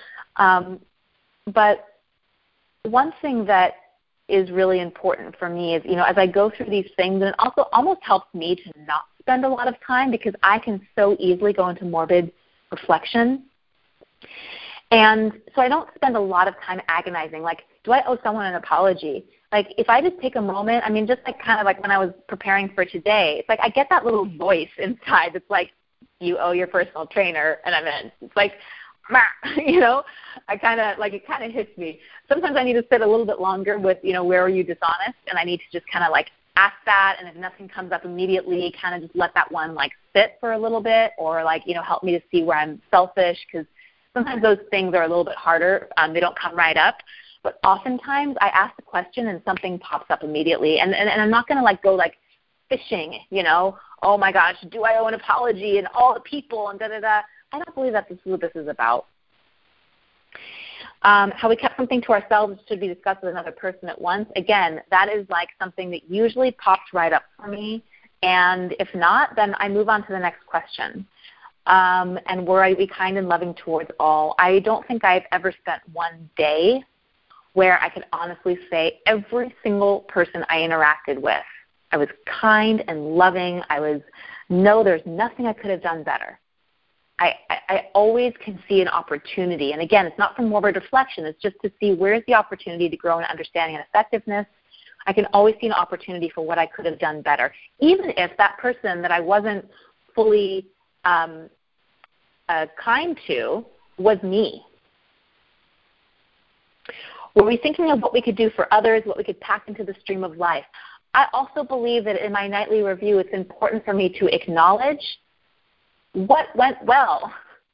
But one thing that is really important for me is, as I go through these things, and it also almost helps me to not spend a lot of time, because I can so easily go into morbid reflection. And so I don't spend a lot of time agonizing, do I owe someone an apology? If I just take a moment, just kind of when I was preparing for today, it's I get that little voice inside that's you owe your personal trainer an amends. It's I kind of, it kind of hits me. Sometimes I need to sit a little bit longer with, where are you dishonest? And I need to just kind of ask that, and if nothing comes up immediately, kind of just let that one sit for a little bit, or help me to see where I'm selfish, because sometimes those things are a little bit harder. They don't come right up. But oftentimes I ask the question and something pops up immediately. And I'm not going to go fishing, oh my gosh, do I owe an apology and all the people and da-da-da. I don't believe that's what this is about. How we kept something to ourselves should be discussed with another person at once. Again, that is something that usually pops right up for me. And if not, then I move on to the next question. And were I be kind and loving towards all? I don't think I've ever spent one day where I could honestly say every single person I interacted with, I was kind and loving. There's nothing I could have done better. I always can see an opportunity. And again, it's not from morbid reflection. It's just to see where's the opportunity to grow in understanding and effectiveness. I can always see an opportunity for what I could have done better, even if that person that I wasn't fully kind to was me. Were we thinking of what we could do for others, what we could pack into the stream of life? I also believe that in my nightly review, it's important for me to acknowledge what went well,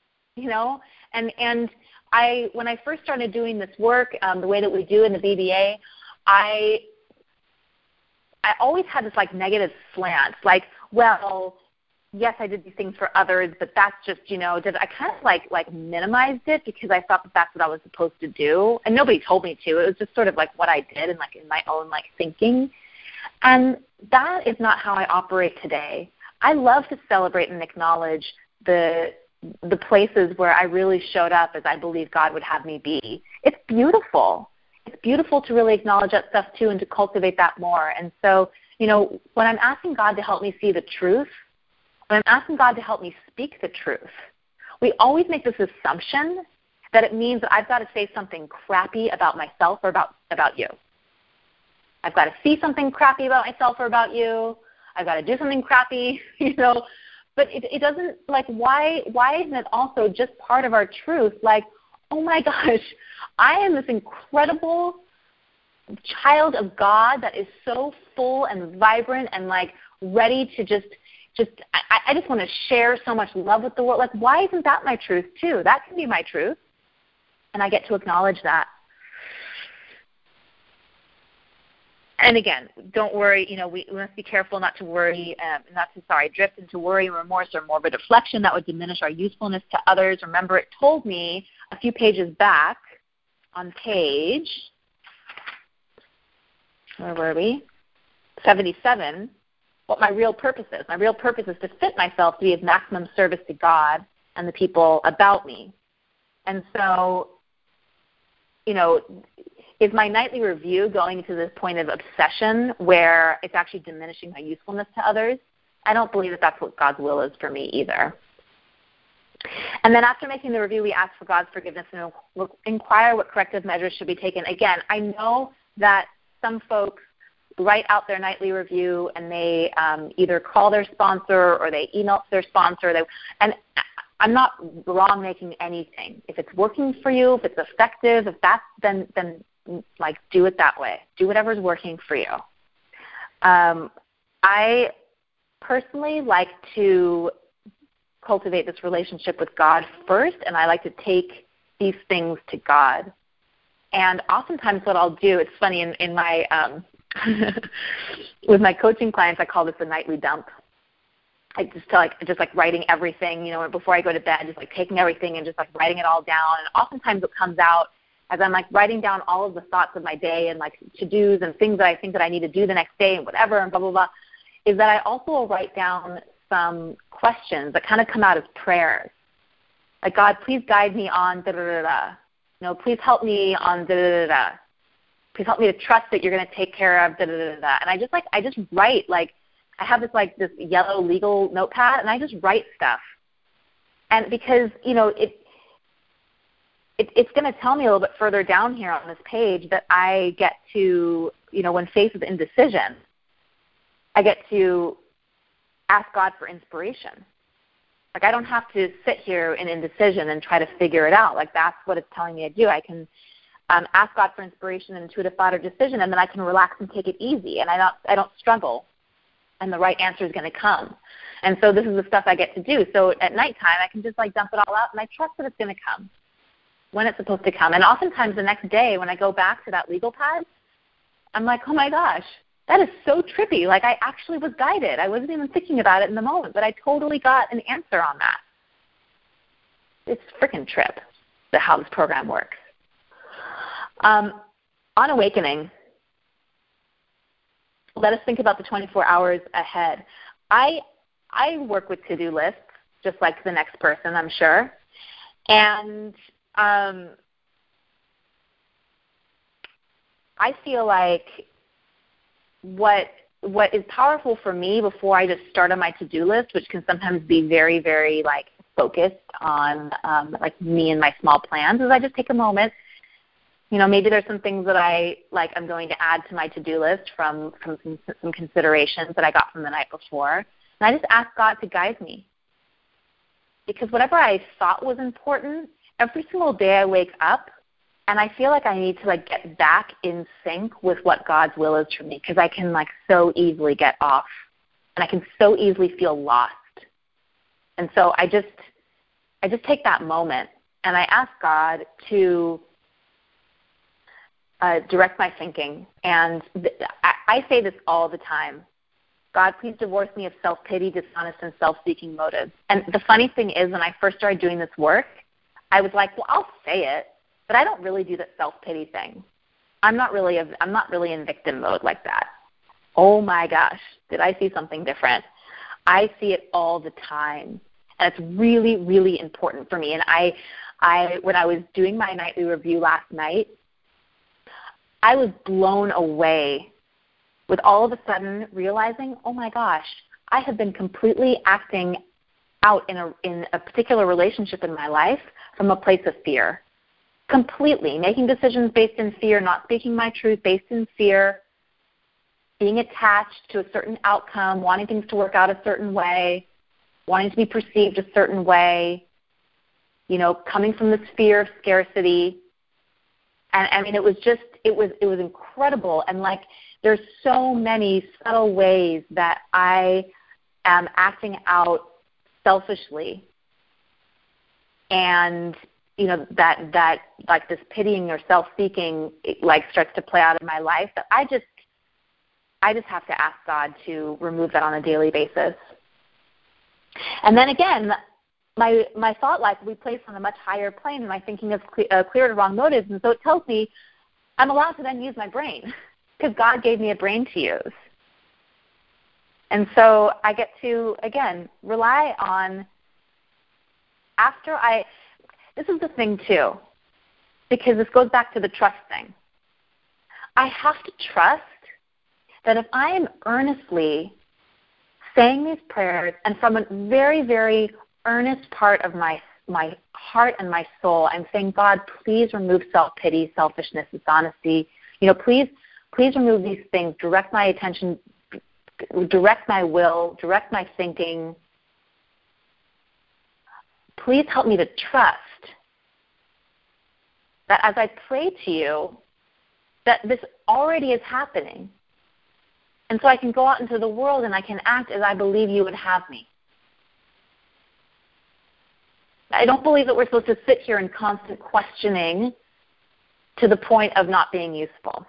and when I first started doing this work, the way that we do in the BBA, I always had this negative slant, well, yes, I did these things for others, but that's just, I kind of minimized it because I thought that that's what I was supposed to do, and nobody told me to. It was just sort of what I did and in my own thinking, and that is not how I operate today. I love to celebrate and acknowledge the places where I really showed up as I believe God would have me be. It's beautiful. It's beautiful to really acknowledge that stuff too and to cultivate that more. And so, when I'm asking God to help me see the truth, when I'm asking God to help me speak the truth, we always make this assumption that it means that I've got to say something crappy about myself or about you. I've got to see something crappy about myself or about you. I've got to do something crappy, But it doesn't, why isn't it also just part of our truth? Oh my gosh, I am this incredible child of God that is so full and vibrant and ready to I just want to share so much love with the world. Why isn't that my truth too? That can be my truth. And I get to acknowledge that. And again, don't worry, we must be careful not to worry, drift into worry, remorse, or morbid reflection. That would diminish our usefulness to others. Remember, it told me a few pages back on page, where were we? 77, what my real purpose is. My real purpose is to fit myself to be of maximum service to God and the people about me. And so, is my nightly review going to this point of obsession where it's actually diminishing my usefulness to others? I don't believe that that's what God's will is for me either. And then after making the review, we ask for God's forgiveness and inquire what corrective measures should be taken. Again, I know that some folks write out their nightly review and they either call their sponsor or they email their sponsor. And I'm not wrong making anything. If it's working for you, if it's effective, if that's then do it that way. Do whatever's working for you. I personally like to cultivate this relationship with God first, and I like to take these things to God. And oftentimes what I'll do, it's funny, in my with my coaching clients, I call this a nightly dump. I just writing everything, before I go to bed, just taking everything and just writing it all down. And oftentimes it comes out as I'm writing down all of the thoughts of my day and to-dos and things that I think that I need to do the next day and whatever and blah, blah, blah, is that I also will write down some questions that kind of come out as prayers. God, please guide me on da-da-da-da. Please help me on da-da-da-da. Please help me to trust that you're going to take care of da-da-da-da. And I just write, I have this this yellow legal notepad, and I just write stuff. And because, it's going to tell me a little bit further down here on this page that I get to, when faced with indecision, I get to ask God for inspiration. I don't have to sit here in indecision and try to figure it out. That's what it's telling me to do. I can ask God for inspiration and intuitive thought or decision, and then I can relax and take it easy, and I don't struggle, and the right answer is going to come. And so this is the stuff I get to do. So at nighttime, I can just dump it all out, and I trust that it's going to come when it's supposed to come. And oftentimes the next day when I go back to that legal pad, I'm oh my gosh, that is so trippy. I actually was guided. I wasn't even thinking about it in the moment, but I totally got an answer on that. It's freaking trip how this program works. On awakening, let us think about the 24 hours ahead. I work with to-do lists, just like the next person, I'm sure. And I feel what is powerful for me before I just start on my to-do list, which can sometimes be very, very focused on like me and my small plans, is I just take a moment. You know, maybe there's some things that I'm going to add to my to-do list from some considerations that I got from the night before. And I just ask God to guide me. Because whatever I thought was important, every single day I wake up and I feel like I need to like get back in sync with what God's will is for me, because I can like so easily get off and I can so easily feel lost. And so I just take that moment and I ask God to direct my thinking. And I say this all the time. God, please divorce me of self-pity, dishonest, and self-seeking motives. And the funny thing is, when I first started doing this work, I was like, well, I'll say it, but I don't really do the self-pity thing. I'm not really in victim mode like that. Oh my gosh, did I see something different? I see it all the time, and it's really, really important for me. And I when I was doing my nightly review last night, I was blown away with all of a sudden realizing, oh my gosh, I have been completely acting out in a particular relationship in my life from a place of fear. Completely. Making decisions based in fear, not speaking my truth based in fear, being attached to a certain outcome, wanting things to work out a certain way, wanting to be perceived a certain way, you know, coming from this fear of scarcity. And I mean, it was incredible. And like, there's so many subtle ways that I am acting out selfishly, and you know that like this pitying or self-seeking like starts to play out in my life. That I just have to ask God to remove that on a daily basis. And then again, my thought life will be placed on a much higher plane, and my thinking is clear to wrong motives, and so it tells me I'm allowed to then use my brain. Because God gave me a brain to use. And so I get to, again, rely on this is the thing too, because this goes back to the trust thing. I have to trust that if I am earnestly saying these prayers and from a very, very earnest part of my heart and my soul, I'm saying, God, please remove self-pity, selfishness, dishonesty. You know, please remove these things, direct my attention, direct my will, direct my thinking. Please help me to trust that as I pray to you, that this already is happening. And so I can go out into the world and I can act as I believe you would have me. I don't believe that we're supposed to sit here in constant questioning to the point of not being useful.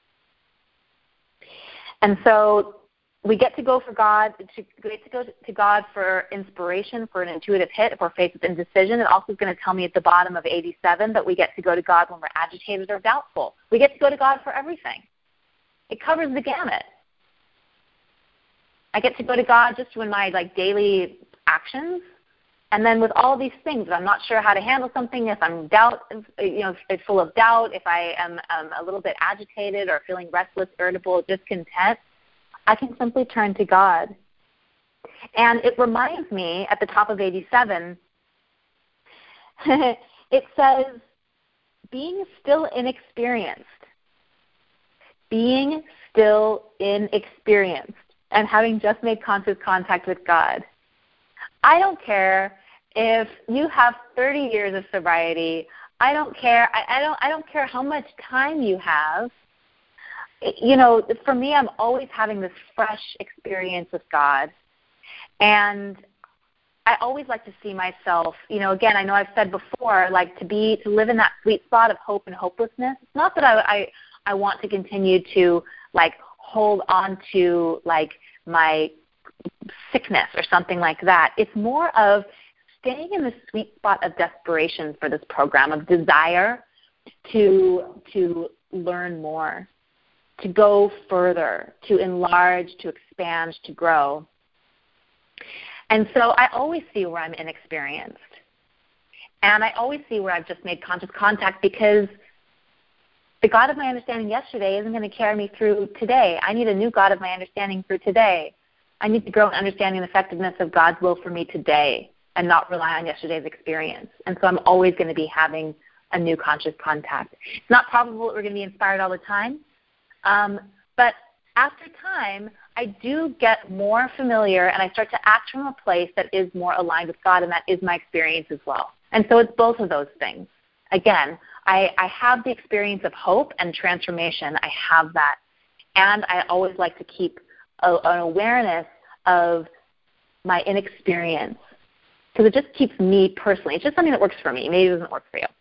And so we get to go to God for inspiration, for an intuitive hit. If we're faced with indecision, it also is going to tell me at the bottom of 87 that we get to go to God when we're agitated or doubtful. We get to go to God for everything. It covers the gamut. I get to go to God just in my daily actions, and then with all these things, if I'm not sure how to handle something, if I'm full of doubt, if I am a little bit agitated or feeling restless, irritable, discontent, I can simply turn to God. And it reminds me at the top of 87, it says, being still inexperienced, and having just made conscious contact with God. I don't care if you have 30 years of sobriety. I don't care. I don't care how much time you have. You know, for me, I'm always having this fresh experience with God. And I always like to see myself, again, I know I've said before, to live in that sweet spot of hope and hopelessness. It's not that I want to continue to, hold on to, my sickness or something like that. It's more of staying in the sweet spot of desperation for this program, of desire to learn more, to go further, to enlarge, to expand, to grow. And so I always see where I'm inexperienced. And I always see where I've just made conscious contact, because the God of my understanding yesterday isn't going to carry me through today. I need a new God of my understanding for today. I need to grow in understanding the effectiveness of God's will for me today. and not rely on yesterday's experience. And so I'm always going to be having a new conscious contact. It's not probable that we're going to be inspired all the time, but after time, I do get more familiar and I start to act from a place that is more aligned with God, and that is my experience as well. And so it's both of those things. Again, I have the experience of hope and transformation. I have that. And I always like to keep an awareness of my inexperience, because it just keeps me personally. It's just something that works for me. Maybe it doesn't work for you.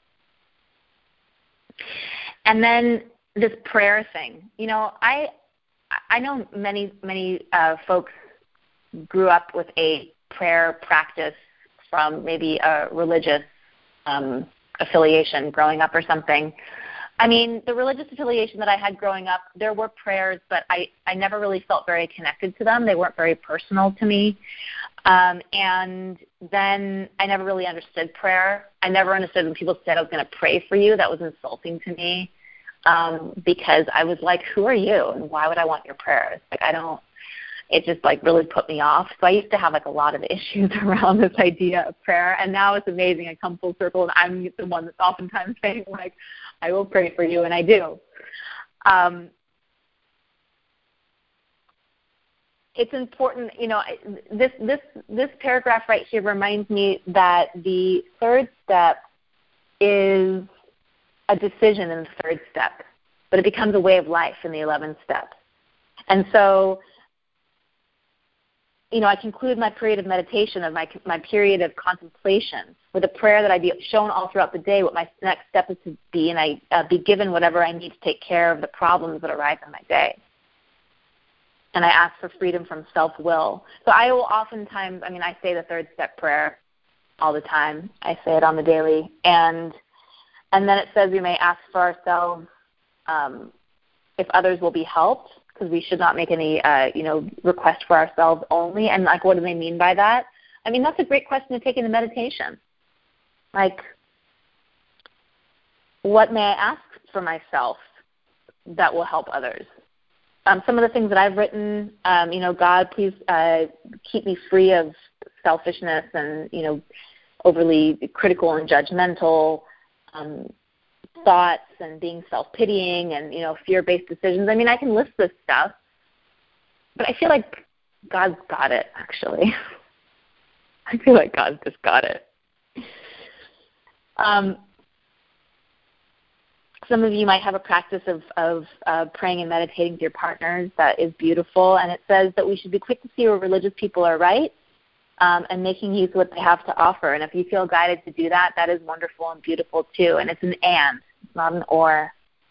And then this prayer thing. You know, I know many folks grew up with a prayer practice from maybe a religious affiliation growing up or something. I mean, the religious affiliation that I had growing up, there were prayers, but I never really felt very connected to them. They weren't very personal to me. And then I never really understood prayer. I never understood when people said I was going to pray for you. That was insulting to me, because I was like, who are you and why would I want your prayers? Like, it just like really put me off. So I used to have like a lot of issues around this idea of prayer. And now it's amazing. I come full circle and I'm the one that's oftentimes saying like, I will pray for you, and I do. It's important, you know, this paragraph right here reminds me that the third step is a decision in the third step, but it becomes a way of life in the 11th step. And so, you know, I conclude my period of meditation, of my period of contemplation, with a prayer that I be shown all throughout the day what my next step is to be, and I be given whatever I need to take care of the problems that arise in my day. And I ask for freedom from self-will. So I will oftentimes, I say the third step prayer all the time. I say it on the daily. And then it says we may ask for ourselves if others will be helped, because we should not make any, request for ourselves only. And, like, what do they mean by that? I mean, that's a great question to take into meditation. Like, what may I ask for myself that will help others? Some of the things that I've written, God, please keep me free of selfishness and, overly critical and judgmental thoughts and being self-pitying and, fear-based decisions. I mean, I can list this stuff, but I feel like God's got it, actually. I feel like God's just got it. Some of you might have a practice of praying and meditating with your partners. That is beautiful. And it says that we should be quick to see where religious people are right and making use of what they have to offer. And if you feel guided to do that, that is wonderful and beautiful too. And it's an and, not an or.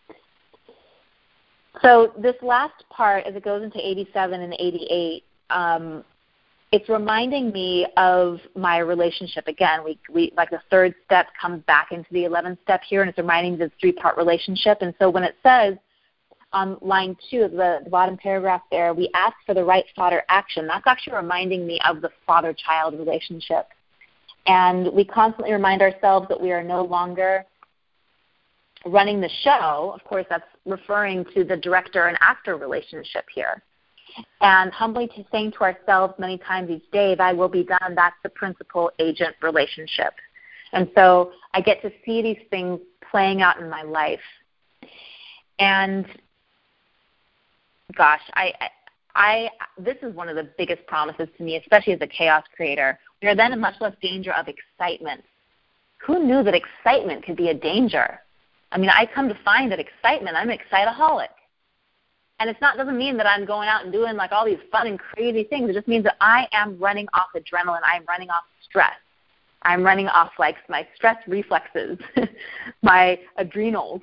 So this last part, as it goes into 87 and 88, it's reminding me of my relationship. Again, we like the third step comes back into the 11th step here, and it's reminding me of this three-part relationship. And so when it says on line 2 of the bottom paragraph there, we ask for the right thought or action, that's actually reminding me of the father-child relationship. And we constantly remind ourselves that we are no longer running the show. Of course, that's referring to the director and actor relationship here. And humbly saying to ourselves many times each day, thy will be done, that's the principal-agent relationship. And so I get to see these things playing out in my life. And gosh, this is one of the biggest promises to me, especially as a chaos creator. We are then in much less danger of excitement. Who knew that excitement could be a danger? I mean, I come to find that excitement, I'm an excitaholic. And it doesn't mean that I'm going out and doing like all these fun and crazy things. It just means that I am running off adrenaline. I am running off stress. I'm running off like my stress reflexes, my adrenals,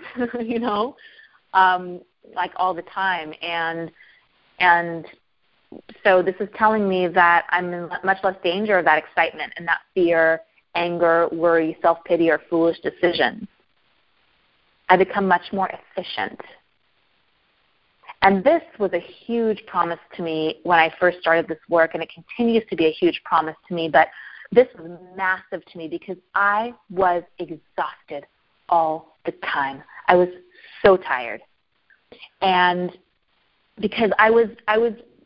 like all the time. And so this is telling me that I'm in much less danger of that excitement and that fear, anger, worry, self-pity, or foolish decisions. I become much more efficient. And this was a huge promise to me when I first started this work, and it continues to be a huge promise to me, but this was massive to me because I was exhausted all the time. I was so tired. And because I was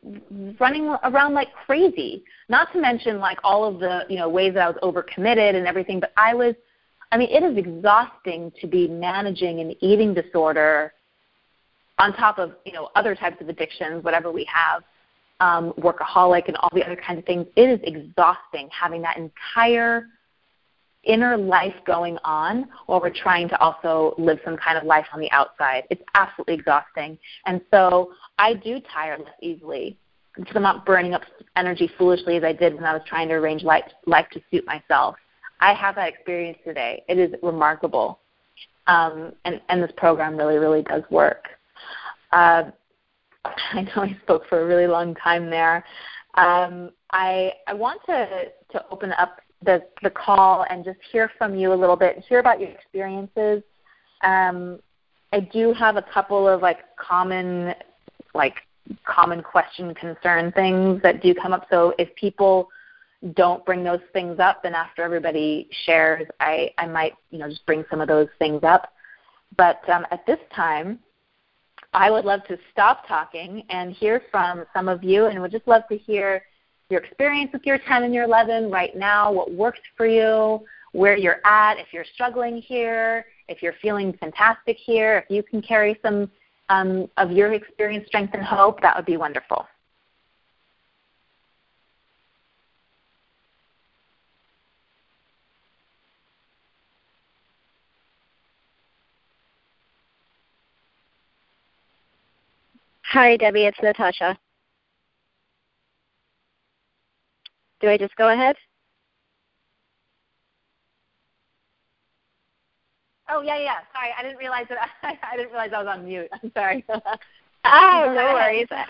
running around like crazy. Not to mention like all of the, ways that I was overcommitted and everything, but it is exhausting to be managing an eating disorder on top of, other types of addictions, whatever we have, workaholic and all the other kinds of things. It is exhausting having that entire inner life going on while we're trying to also live some kind of life on the outside. It's absolutely exhausting. And so I do tire less easily because I'm not burning up energy foolishly as I did when I was trying to arrange life to suit myself. I have that experience today. It is remarkable. And this program really, really does work. I know I spoke for a really long time there. I want to open up the call and just hear from you a little bit, hear about your experiences. I do have a couple of common question, concern things that do come up. So if people don't bring those things up, then after everybody shares, I might just bring some of those things up. But at this time, I would love to stop talking and hear from some of you, and would just love to hear your experience with your 10 and your 11 right now, what works for you, where you're at, if you're struggling here, if you're feeling fantastic here, if you can carry some of your experience, strength, and hope, that would be wonderful. Hi, Debbie. It's Natasha. Do I just go ahead? Oh, yeah. Sorry, I didn't realize that I was on mute. I'm sorry. Oh, no worries. Okay,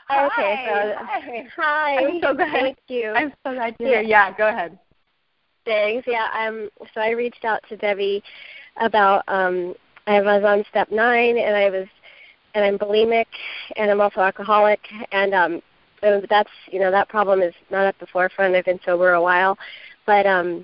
hi. I'm so glad. Thank you. I'm so glad to hear. Yeah, go ahead. Thanks. Yeah. So I reached out to Debbie about I was on step 9, and I'm bulimic, and I'm also alcoholic, and that's that problem is not at the forefront. I've been sober a while, but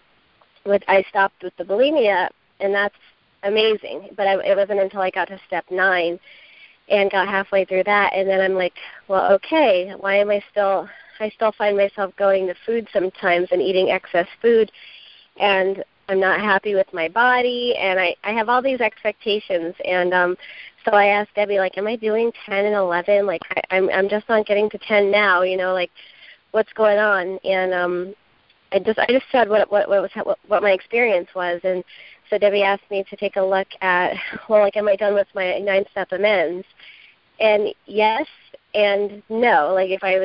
I stopped with the bulimia, and that's amazing. But it wasn't until I got to step 9 and got halfway through that, and then I'm like, well, okay, why am I still find myself going to food sometimes and eating excess food, and I'm not happy with my body, and I have all these expectations, and so I asked Debbie, am I doing 10 and 11? I'm just not getting to 10 now, what's going on? And I just said what my experience was, and so Debbie asked me to take a look at, am I done with my 9-step amends? And yes and no.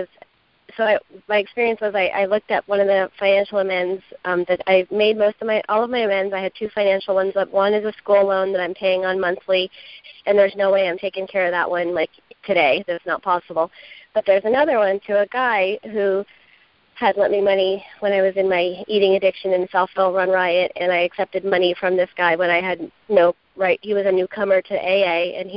My experience was I looked at one of the financial amends that I made all of my amends. I had 2 financial ones. One is a school loan that I'm paying on monthly, and there's no way I'm taking care of that one today. That's not possible. But there's another one to a guy who had lent me money when I was in my eating addiction in Southville Run Riot, and I accepted money from this guy when I had no right. He was a newcomer to AA, and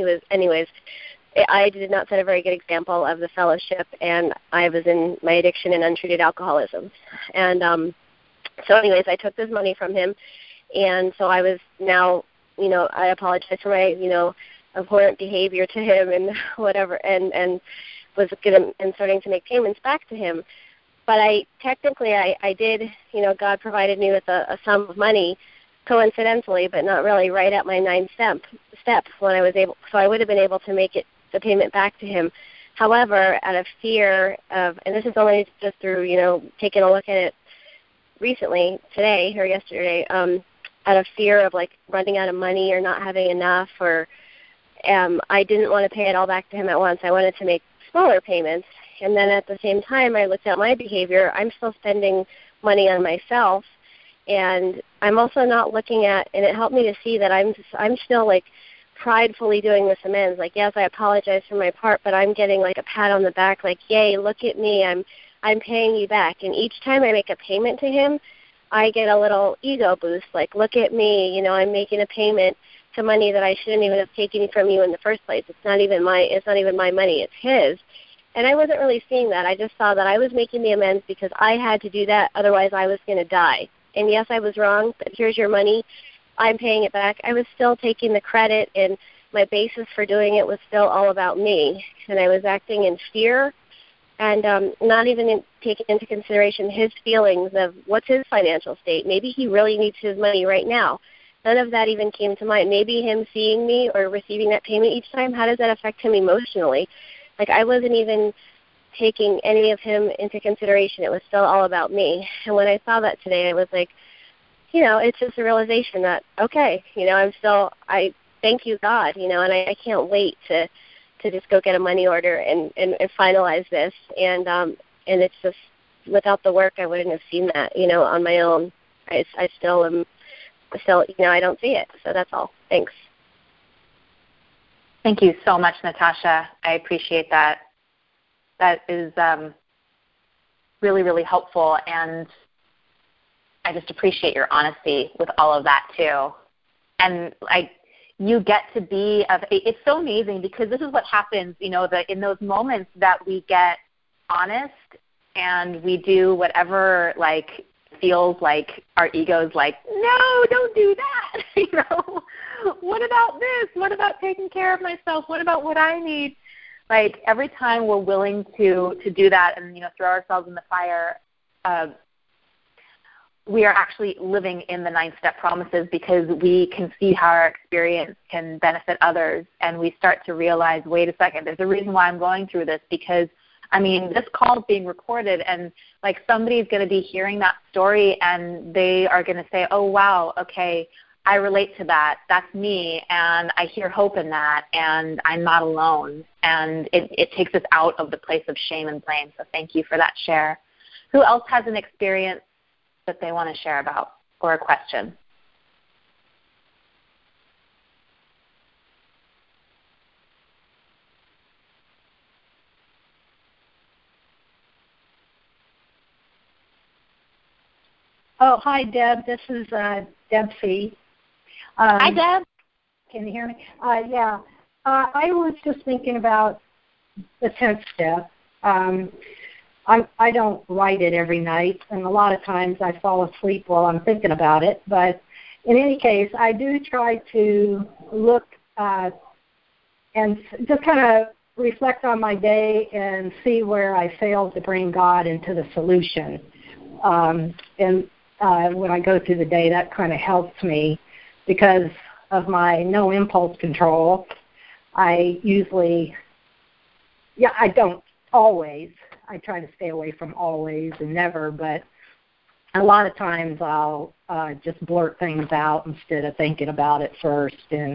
I did not set a very good example of the fellowship, and I was in my addiction and untreated alcoholism. And so anyways, I took this money from him, and so I was now, I apologized for my, abhorrent behavior to him and whatever, and was starting to make payments back to him. But I did, God provided me with a sum of money, coincidentally, but not really right at my 9th step when I was able, so I would have been able to make the payment back to him. However, out of fear of, and this is only just through, taking a look at it recently, today or yesterday, out of fear of running out of money or not having enough, or I didn't want to pay it all back to him at once. I wanted to make smaller payments. And then at the same time, I looked at my behavior. I'm still spending money on myself, and I'm also not looking at, and it helped me to see that I'm still pridefully doing this amends. Yes, I apologize for my part, but I'm getting a pat on the back, yay, look at me, I'm paying you back. And each time I make a payment to him, I get a little ego boost, look at me, I'm making a payment to money that I shouldn't even have taken from you in the first place. It's not even my money, it's his. And I wasn't really seeing that. I just saw that I was making the amends because I had to do that, otherwise I was going to die. And yes, I was wrong, but here's your money. I'm paying it back. I was still taking the credit, and my basis for doing it was still all about me. And I was acting in fear and not even taking into consideration his feelings of what's his financial state. Maybe he really needs his money right now. None of that even came to mind. Maybe him seeing me or receiving that payment each time, how does that affect him emotionally? Like, I wasn't even taking any of him into consideration. It was still all about me. And when I saw that today, I was like, it's just a realization that, okay, I thank you, God, and I can't wait to just go get a money order and finalize this. And it's just, without the work, I wouldn't have seen that, on my own. I still am, I don't see it. So that's all. Thanks. Thank you so much, Natasha. I appreciate that. That is really, really helpful, and I just appreciate your honesty with all of that too. And you get to be it's so amazing, because this is what happens, in those moments that we get honest and we do whatever feels like our ego's no, don't do that. What about this? What about taking care of myself? What about what I need? Every time we're willing to do that and, throw ourselves in the fire, we are actually living in the 9-step promises, because we can see how our experience can benefit others, and we start to realize, wait a second, there's a reason why I'm going through this, because, this call is being recorded, and, somebody's going to be hearing that story, and they are going to say, oh, wow, okay, I relate to that. That's me, and I hear hope in that, and I'm not alone. And it takes us out of the place of shame and blame. So thank you for that share. Who else has an experience that they want to share about, or a question? Oh, hi, Deb. This is Deb C. Hi, Deb. Can you hear me? Yeah. I was just thinking about the 10th step. I don't write it every night, and a lot of times I fall asleep while I'm thinking about it. But in any case, I do try to look and just kind of reflect on my day and see where I failed to bring God into the solution. And when I go through the day, that kind of helps me, because of my no impulse control. I usually, I don't always. I try to stay away from always and never, but a lot of times I'll just blurt things out instead of thinking about it first. And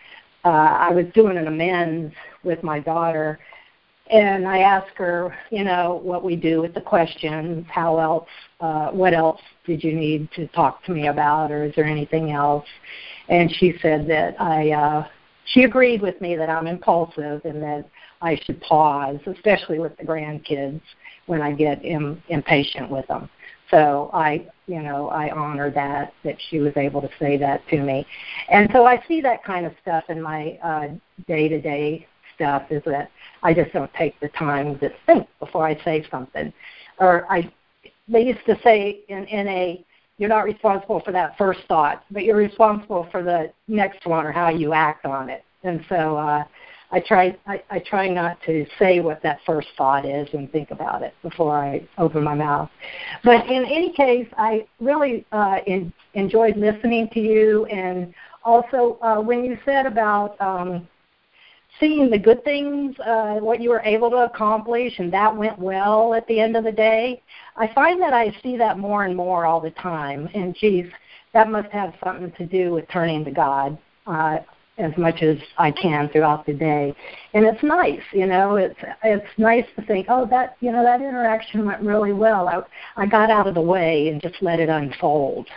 I was doing an amends with my daughter, and I asked her, what we do with the questions, how else, what else did you need to talk to me about, or is there anything else? And she said that she agreed with me that I'm impulsive and that I should pause, especially with the grandkids when I get impatient with them. So I honor that she was able to say that to me. And so I see that kind of stuff in my day-to-day stuff, is that I just don't take the time to think before I say something. Or they used to say you're not responsible for that first thought, but you're responsible for the next one or how you act on it. And so I try not to say what that first thought is and think about it before I open my mouth. But in any case, I really enjoyed listening to you, and also when you said about seeing the good things, what you were able to accomplish, and that went well at the end of the day. I find that I see that more and more all the time, and geez, that must have something to do with turning to God as much as I can throughout the day. And it's nice, it's nice to think, oh, that interaction went really well. I got out of the way and just let it unfold,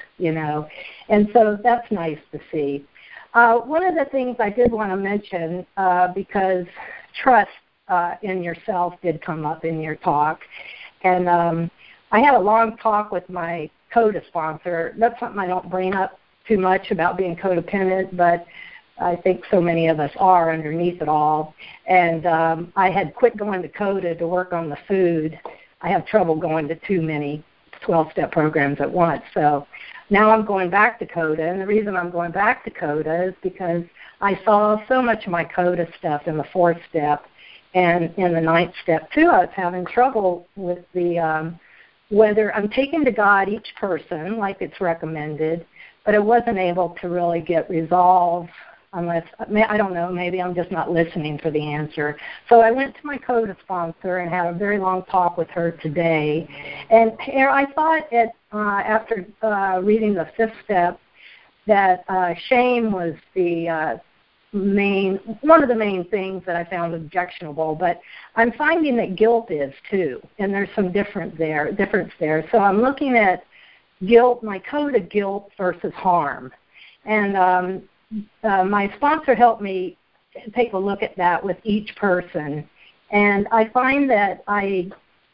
and so that's nice to see. One of the things I did want to mention, because trust in yourself did come up in your talk, and I had a long talk with my CODA sponsor. That's something I don't bring up too much about being codependent, but I think so many of us are underneath it all. And I had quit going to CODA to work on the food. I have trouble going to too many 12-step programs at once. So now I'm going back to CODA, and the reason I'm going back to CODA is because I saw so much of my CODA stuff in the 4th step, And in the 9th step, too, I was having trouble with the whether I'm taking to God each person like it's recommended, but I wasn't able to really get resolved unless, I don't know, maybe I'm just not listening for the answer. So I went to my CODA sponsor and had a very long talk with her today. And I thought after reading the 5th step that shame was the one of the main things that I found objectionable, but I'm finding that guilt is too, and there's some difference there. So I'm looking at guilt, my code of guilt versus harm, and my sponsor helped me take a look at that with each person, and I find that I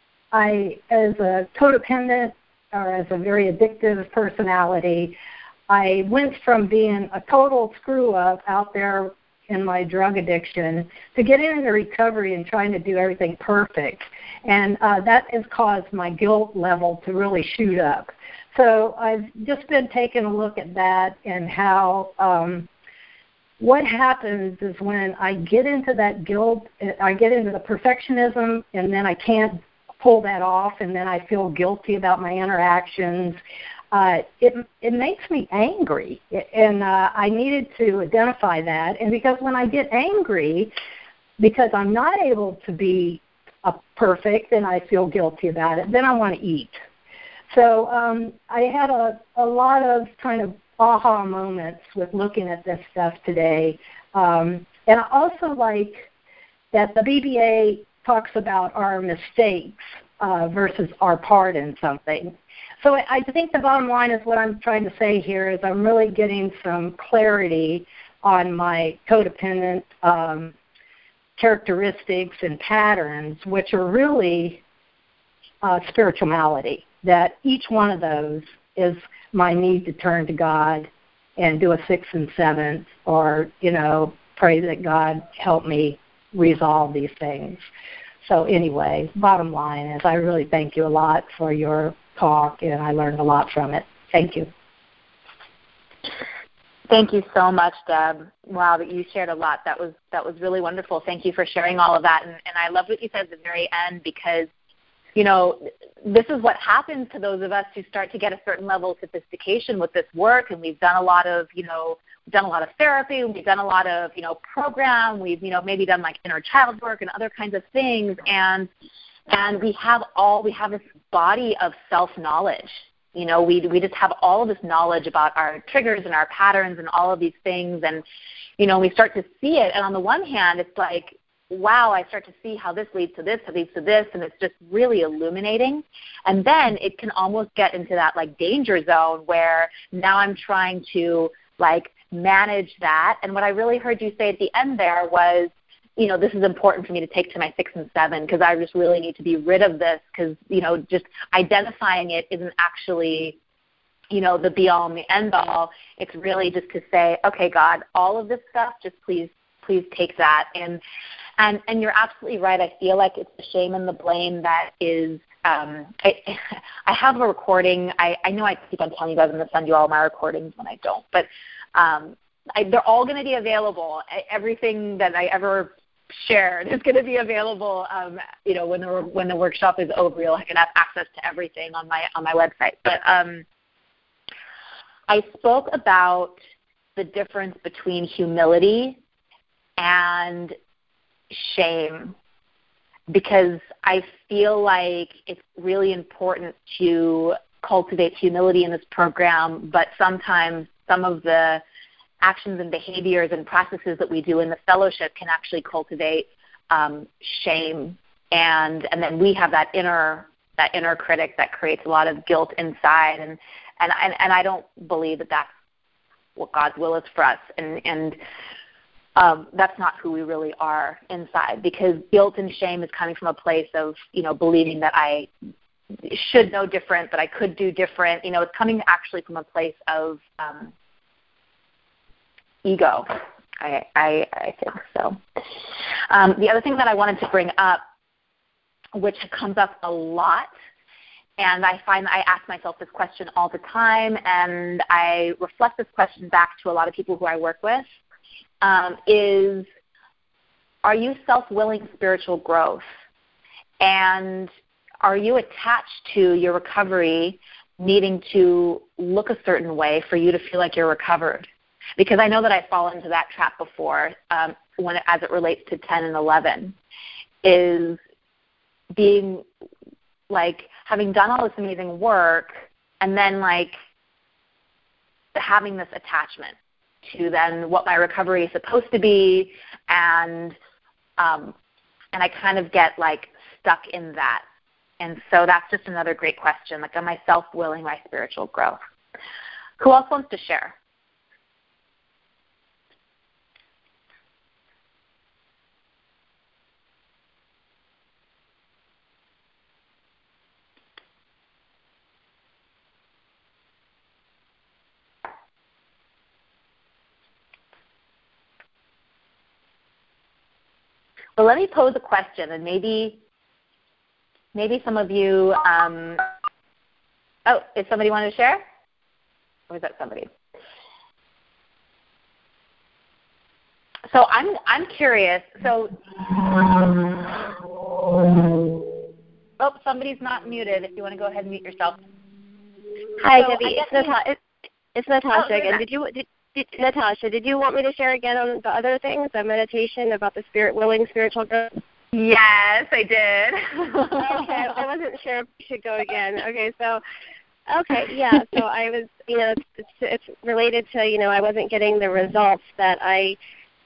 as a codependent or as a very addictive personality, I went from being a total screw-up out there in my drug addiction to getting into recovery and trying to do everything perfect. And that has caused my guilt level to really shoot up. So I've just been taking a look at that and how what happens is when I get into that guilt, I get into the perfectionism, and then I can't pull that off, and then I feel guilty about my interactions. It makes me angry, and I needed to identify that. And because when I get angry, because I'm not able to be perfect and I feel guilty about it, then I want to eat. So I had a lot of kind of aha moments with looking at this stuff today. And I also like that the BBA talks about our mistakes versus our part in something. So I think the bottom line is what I'm trying to say here is I'm really getting some clarity on my codependent characteristics and patterns, which are really spiritual malady, that each one of those is my need to turn to God and do a 6th and 7th, or, pray that God help me resolve these things. So anyway, bottom line is I really thank you a lot for your talk, and I learned a lot from it. Thank you. Thank you so much, Deb. Wow, that you shared a lot. That was really wonderful. Thank you for sharing all of that. And I love what you said at the very end, because, this is what happens to those of us who start to get a certain level of sophistication with this work. And we've done a lot of, we've done a lot of therapy, we've done a lot of, program, we've, maybe done like inner child work and other kinds of things. And we have this body of self-knowledge. We just have all of this knowledge about our triggers and our patterns and all of these things. And, we start to see it. And on the one hand, it's like, wow, I start to see how this leads to this, and it's just really illuminating. And then it can almost get into that like danger zone where now I'm trying to like manage that. And what I really heard you say at the end there was, this is important for me to take to my 6 and 7 because I just really need to be rid of this because, just identifying it isn't actually, the be-all and the end-all. It's really just to say, okay, God, all of this stuff, just please take that. And you're absolutely right. I feel like it's the shame and the blame that is I have a recording. I know I keep on telling you guys I'm going to send you all my recordings when I don't, but they're all going to be available. Everything that I ever shared is going to be available, when the workshop is over. You'll can have access to everything on my website. But I spoke about the difference between humility and shame, because I feel like it's really important to cultivate humility in this program, but sometimes some of the actions and behaviors and practices that we do in the fellowship can actually cultivate shame, and then we have that inner critic that creates a lot of guilt inside, and I don't believe that that's what God's will is for us, and that's not who we really are inside, because guilt and shame is coming from a place of, believing that I should know different, that I could do different. It's coming actually from a place of ego. I think so. The other thing that I wanted to bring up, which comes up a lot, and I find I ask myself this question all the time, and I reflect this question back to a lot of people who I work with, is, are you self-willing spiritual growth? And are you attached to your recovery needing to look a certain way for you to feel like you're recovered? Because I know that I've fallen into that trap before as it relates to 10 and 11, is being like having done all this amazing work and then like having this attachment to then what my recovery is supposed to be, and I kind of get like stuck in that. And so that's just another great question. Like, am I self-willing my spiritual growth? Who else wants to share? Well, let me pose a question, and maybe some of you. Is somebody want to share? Or is that somebody? So I'm curious. So, somebody's not muted. If you want to go ahead and mute yourself. Hi, Debbie. It's Natasha again. Natasha, did you want me to share again on the other things, the meditation, about the willing spiritual growth? Yes, I did. Okay, I wasn't sure if we should go again. So I was, it's related to, I wasn't getting the results that I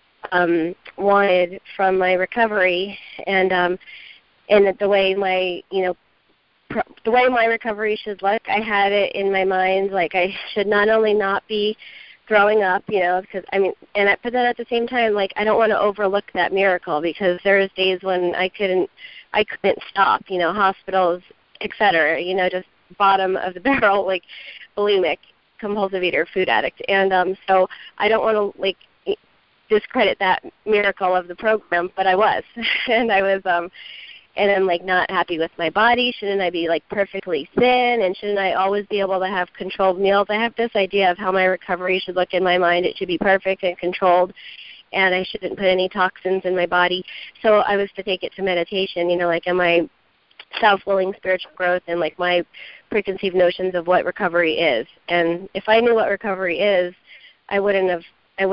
wanted from my recovery, and the way my, the way my recovery should look, I had it in my mind, like I should not only not be growing up, because but then at the same time, like I don't want to overlook that miracle, because there's days when I couldn't stop, hospitals, etc., just bottom of the barrel, like bulimic, compulsive eater, food addict, and so I don't want to like discredit that miracle of the program, but I was, and I was, and I'm like not happy with my body. Shouldn't I be like perfectly thin? And shouldn't I always be able to have controlled meals? I have this idea of how my recovery should look in my mind. It should be perfect and controlled, and I shouldn't put any toxins in my body. So I was to take it to meditation, like am I self-willing spiritual growth and like my preconceived notions of what recovery is. And if I knew what recovery is, I wouldn't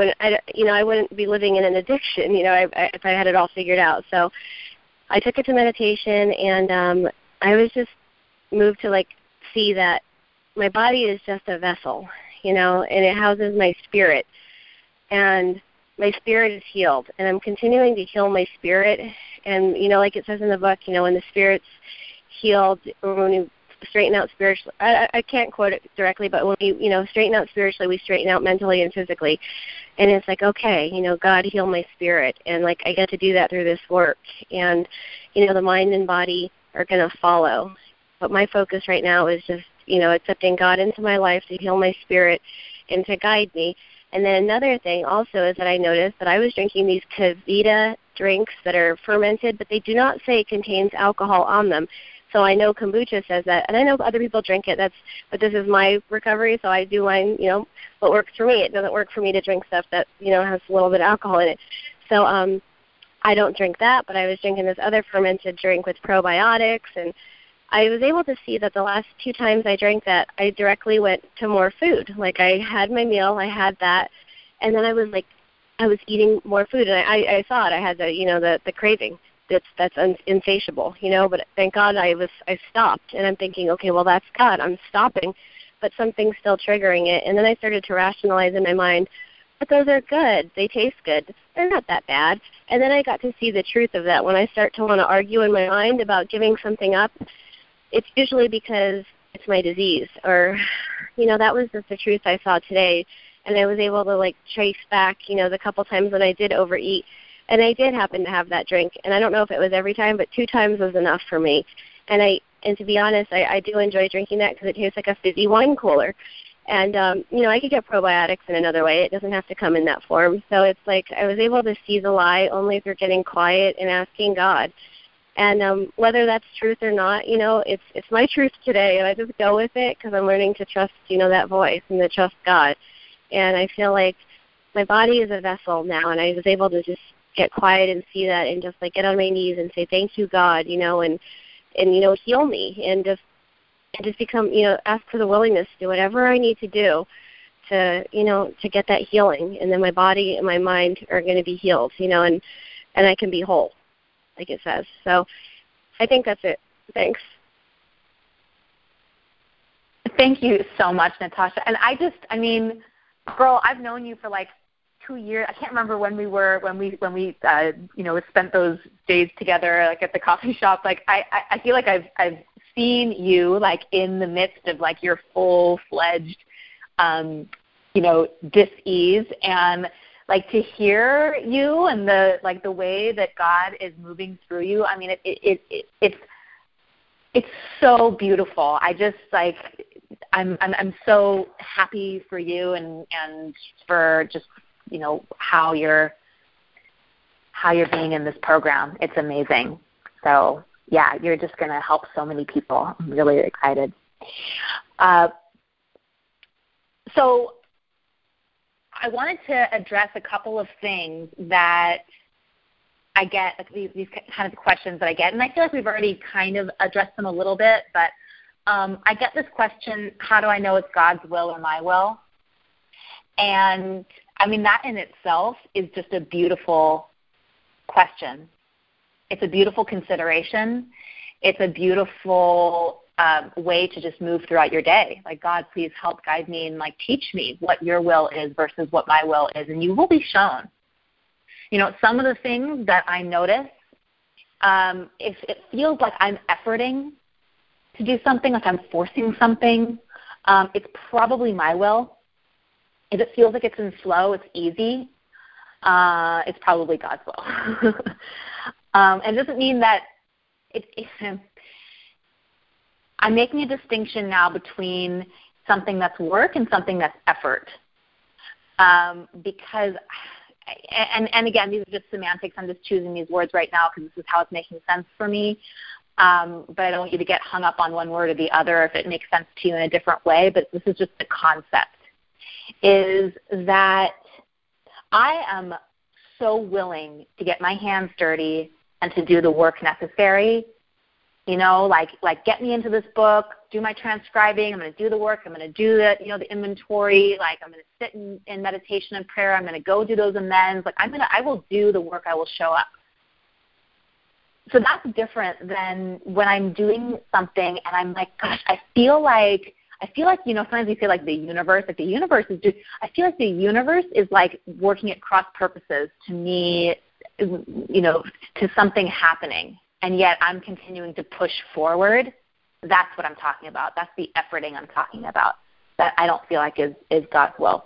be living in an addiction, if I had it all figured out. So I took it to meditation, and I was just moved to like see that my body is just a vessel, and it houses my spirit, and my spirit is healed, and I'm continuing to heal my spirit. And like it says in the book, when the spirit's healed, or when you straighten out spiritually, I can't quote it directly, but when you straighten out spiritually, we straighten out mentally and physically. And it's like, okay, God heal my spirit, and like I get to do that through this work, and the mind and body are going to follow. But my focus right now is just accepting God into my life to heal my spirit and to guide me. And then another thing also is that I noticed that I was drinking these KeVita drinks that are fermented, but they do not say it contains alcohol on them. So I know kombucha says that, and I know other people drink it. But this is my recovery, so I do mine, what works for me. It doesn't work for me to drink stuff that, has a little bit of alcohol in it. So I don't drink that, but I was drinking this other fermented drink with probiotics, and I was able to see that the last 2 times I drank that, I directly went to more food. Like I had my meal, I had that, and then I was eating more food, and I saw it. I had the craving. That's insatiable, but thank God I stopped, and I'm thinking, okay, well, that's God, I'm stopping, but something's still triggering it. And then I started to rationalize in my mind, but those are good, they taste good, they're not that bad. And then I got to see the truth of that. When I start to want to argue in my mind about giving something up, it's usually because it's my disease, or, that was just the truth I saw today. And I was able to like trace back, the couple times when I did overeat. And I did happen to have that drink, and I don't know if it was every time, but 2 times was enough for me. And to be honest, I do enjoy drinking that because it tastes like a fizzy wine cooler. And, I could get probiotics in another way. It doesn't have to come in that form. So it's like I was able to see the lie only through getting quiet and asking God. And whether that's truth or not, it's my truth today, and I just go with it because I'm learning to trust, that voice and to trust God. And I feel like my body is a vessel now, and I was able to just get quiet and see that and just like get on my knees and say, thank you, God, and heal me and just become, ask for the willingness to do whatever I need to do to get that healing. And then my body and my mind are going to be healed, and I can be whole, like it says. So I think that's it. Thanks. Thank you so much, Natasha. And girl, I've known you for like 2 years. I can't remember when we spent those days together, like at the coffee shop. Like I feel like I've seen you like in the midst of like your full-fledged, dis-ease, and like to hear you and the way that God is moving through you. I mean, it's so beautiful. I just like I'm so happy for you and for just how you're being in this program. It's amazing. So yeah, you're just going to help so many people. I'm really excited. So I wanted to address a couple of things that I get, like these kind of questions that I get, and I feel like we've already kind of addressed them a little bit, but I get this question, how do I know it's God's will or my will? And I mean, that in itself is just a beautiful question. It's a beautiful consideration. It's a beautiful way to just move throughout your day. Like, God, please help guide me and like teach me what your will is versus what my will is, and you will be shown. Some of the things that I notice, if it feels like I'm efforting to do something, like I'm forcing something, it's probably my will. If it feels like it's in flow, it's easy, it's probably God's will. And it doesn't mean that I'm making a distinction now between something that's work and something that's effort. Because, and again, these are just semantics. I'm just choosing these words right now because this is how it's making sense for me. But I don't want you to get hung up on one word or the other if it makes sense to you in a different way. But this is just the concept, is that I am so willing to get my hands dirty and to do the work necessary. Like get me into this book, do my transcribing. I'm going to do the work. I'm going to do the inventory. Like, I'm going to sit in meditation and prayer. I'm going to go do those amends. Like, I will do the work. I will show up. So that's different than when I'm doing something and I'm like, gosh, I feel like sometimes we feel like the universe is like working at cross purposes to me, to something happening. And yet I'm continuing to push forward. That's what I'm talking about. That's the efforting I'm talking about. That I don't feel like is God's will.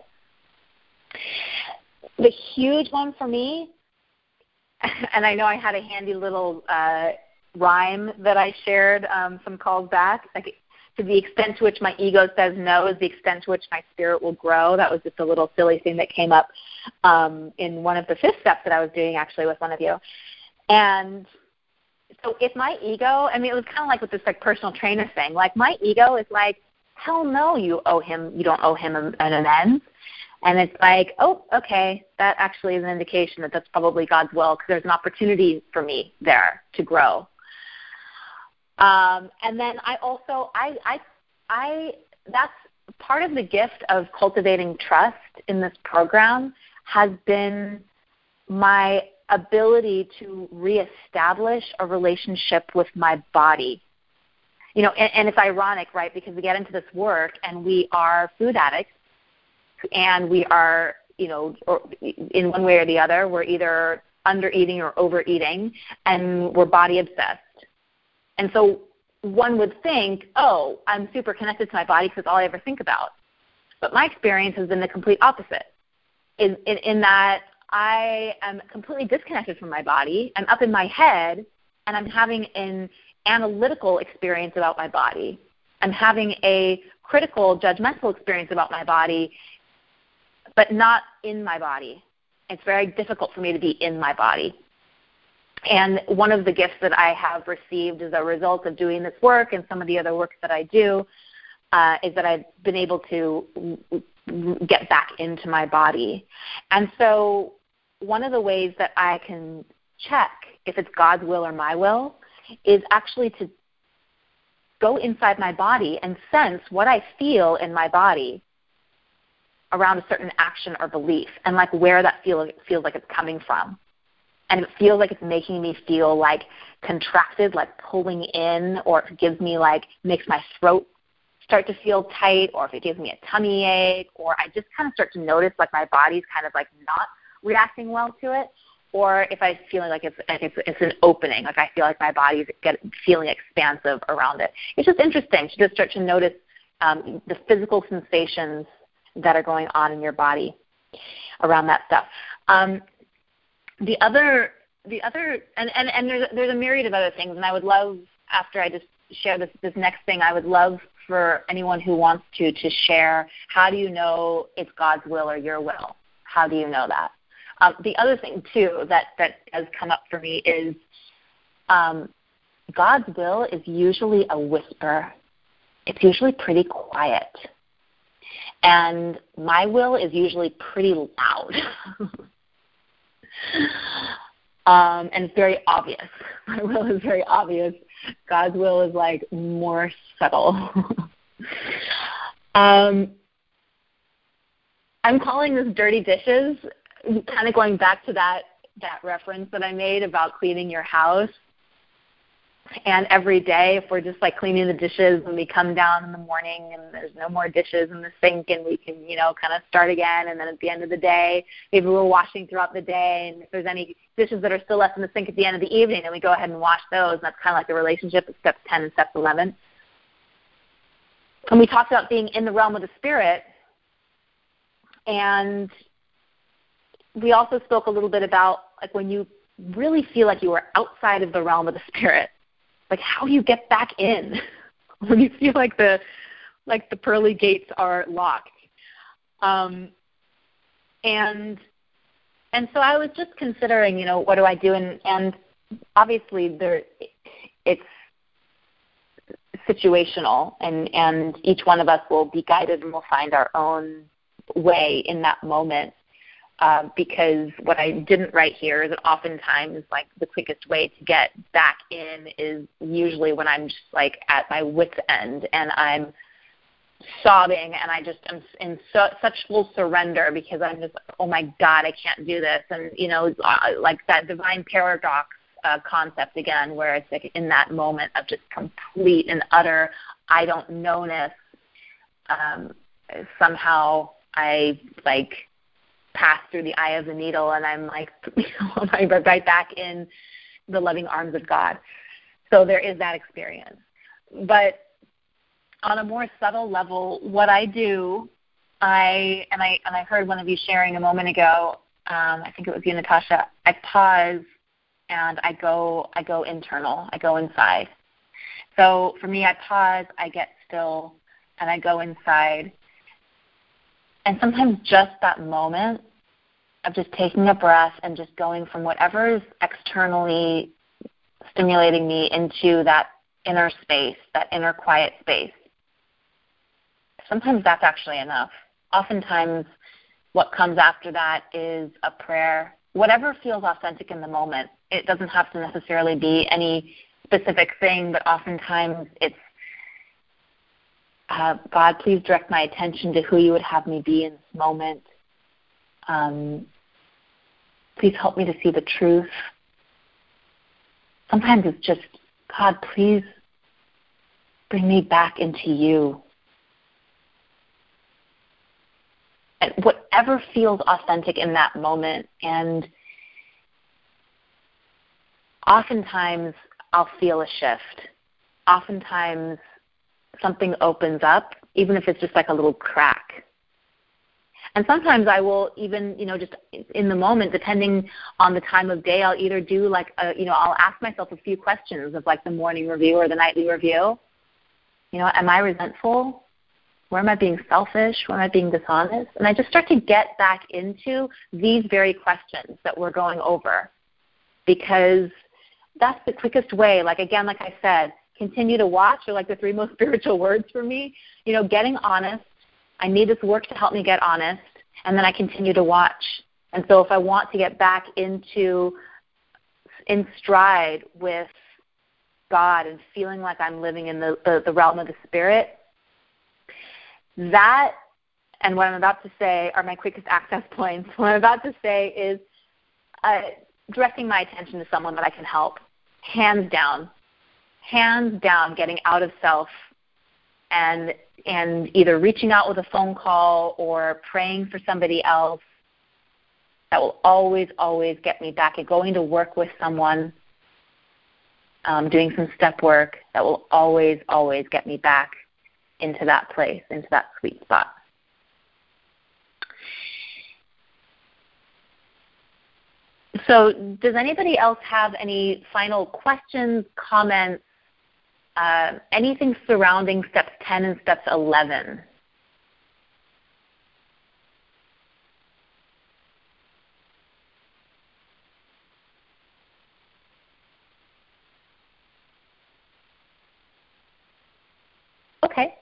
The huge one for me, and I know I had a handy little rhyme that I shared some calls back, like, to the extent to which my ego says no is the extent to which my spirit will grow. That was just a little silly thing that came up in one of the 5th steps that I was doing actually with one of you. And so if my ego, it was kind of like with this like personal trainer thing, like my ego is like, hell no, you don't owe him an amends. And it's like, oh, okay, that actually is an indication that that's probably God's will because there's an opportunity for me there to grow. And then I also, that's part of the gift of cultivating trust in this program has been my ability to reestablish a relationship with my body. And it's ironic, right, because we get into this work and we are food addicts and we are, or in one way or the other, we're either under-eating or overeating and we're body obsessed. And so one would think, oh, I'm super connected to my body because it's all I ever think about. But my experience has been the complete opposite, in that I am completely disconnected from my body. I'm up in my head, and I'm having an analytical experience about my body. I'm having a critical, judgmental experience about my body, but not in my body. It's very difficult for me to be in my body. And one of the gifts that I have received as a result of doing this work and some of the other work that I do is that I've been able to get back into my body. And so one of the ways that I can check if it's God's will or my will is actually to go inside my body and sense what I feel in my body around a certain action or belief, and like where that feels like it's coming from. And it feels like it's making me feel like contracted, like pulling in, or if it gives me like, makes my throat start to feel tight, or if it gives me a tummy ache, or I just kind of start to notice like my body's kind of like not reacting well to it, or if I'm feeling like it's an opening, like I feel like my body's feeling expansive around it. It's just interesting to just start to notice the physical sensations that are going on in your body around that stuff. The other, and there's a myriad of other things, and I would love, after I just share this next thing, I would love for anyone who wants to share, how do you know it's God's will or your will? How do you know that? The other thing, too, that has come up for me is God's will is usually a whisper. It's usually pretty quiet. And my will is usually pretty loud. And it's very obvious. My will is very obvious. God's will is like more subtle. I'm calling this dirty dishes, kind of going back to that reference that I made about cleaning your house. And every day, if we're just like cleaning the dishes and we come down in the morning and there's no more dishes in the sink and we can, kind of start again. And then at the end of the day, maybe we're washing throughout the day. And if there's any dishes that are still left in the sink at the end of the evening, then we go ahead and wash those. And that's kind of like the relationship of steps 10 and steps 11. And we talked about being in the realm of the Spirit. And we also spoke a little bit about like when you really feel like you are outside of the realm of the Spirit. Like, how do you get back in when you feel like the pearly gates are locked? And so I was just considering, what do I do? And obviously it's situational, and each one of us will be guided and we'll find our own way in that moment. Because what I didn't write here is that oftentimes, like, the quickest way to get back in is usually when I'm just, like, at my wit's end and I'm sobbing and I just am in such full surrender because I'm just like, oh, my God, I can't do this. And, like that divine paradox concept again, where it's like in that moment of just complete and utter I don't know-ness, somehow I, like, pass through the eye of the needle, and I'm like, I'm right back in the loving arms of God. So there is that experience. But on a more subtle level, what I do, I heard one of you sharing a moment ago, I think it was you, Natasha, I pause and I go internal, I go inside. So for me, I pause, I get still, and I go inside. And sometimes just that moment of just taking a breath and just going from whatever is externally stimulating me into that inner space, that inner quiet space, sometimes that's actually enough. Oftentimes what comes after that is a prayer, whatever feels authentic in the moment. It doesn't have to necessarily be any specific thing, but oftentimes it's, God, please direct my attention to who you would have me be in this moment. Please help me to see the truth. Sometimes it's just, God, please bring me back into you. And whatever feels authentic in that moment. And oftentimes I'll feel a shift. Oftentimes something opens up, even if it's just like a little crack. And sometimes I will even, just in the moment, depending on the time of day, I'll either do like, I'll ask myself a few questions of like the morning review or the nightly review. Am I resentful? Where am I being selfish? Where am I being dishonest? And I just start to get back into these very questions that we're going over, because that's the quickest way. Like, again, like I said, continue to watch are like the three most spiritual words for me. Getting honest. I need this work to help me get honest. And then I continue to watch. And so if I want to get back in stride with God and feeling like I'm living in the realm of the Spirit, that and what I'm about to say are my quickest access points. What I'm about to say is directing my attention to someone that I can help, hands down, getting out of self and either reaching out with a phone call or praying for somebody else. That will always, always get me back. And going to work with someone, doing some step work, that will always, always get me back into that place, into that sweet spot. So does anybody else have any final questions, comments, anything surrounding steps 10 and steps 11? Okay.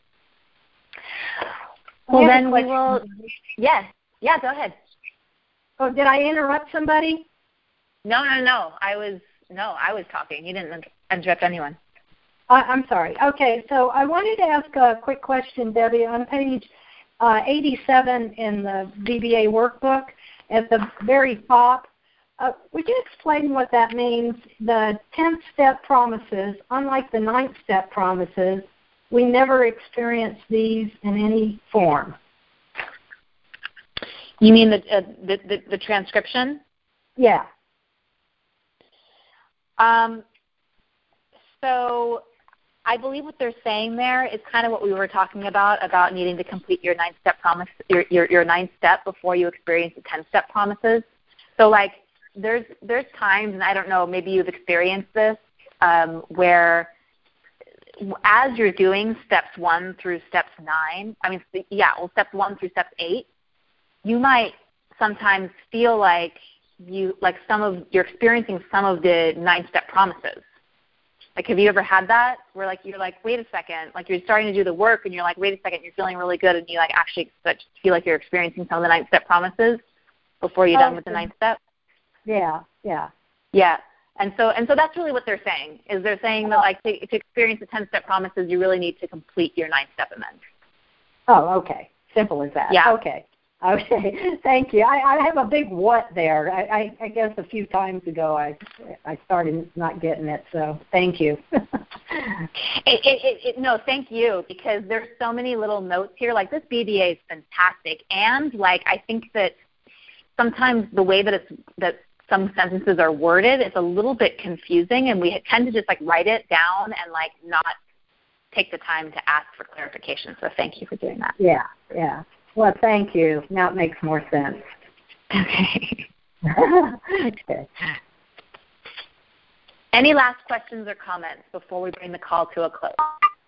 Well, then we will. Yes. Yeah, go ahead. Oh, did I interrupt somebody? No. I was talking. You didn't interrupt anyone. I'm sorry. Okay, so I wanted to ask a quick question, Debbie. On page 87 in the VBA workbook, at the very top, would you explain what that means? The 10th step promises, unlike the 9th step promises, we never experience these in any form. You mean the transcription? Yeah. So I believe what they're saying there is kind of what we were talking about needing to complete your 9-step promise, your 9th step before you experience the 10-step promises. So like there's times, and I don't know, maybe you've experienced this, where as you're doing steps 1 through steps 9, steps 1 through steps 8, you might sometimes feel like you're experiencing some of the 9-step promises. Like, have you ever had that where you're like, wait a second, like you're starting to do the work and you're like, wait a second, you're feeling really good and you like actually feel like you're experiencing some of the 9-step promises before you're done with the 9th step? Yeah. And so that's really what they're saying, is they're saying that like to experience the 10-step promises, you really need to complete your 9-step amend. Oh, okay. Simple as that. Yeah. Okay. Thank you. I have a big what there. I guess a few times ago I started not getting it, so thank you. No, thank you, because there's so many little notes here. Like this BBA is fantastic, and like I think that sometimes the way that some sentences are worded is a little bit confusing, and we tend to just like write it down and like not take the time to ask for clarification. So thank you for doing that. Yeah. Well, thank you. Now it makes more sense. Okay. Okay. Any last questions or comments before we bring the call to a close?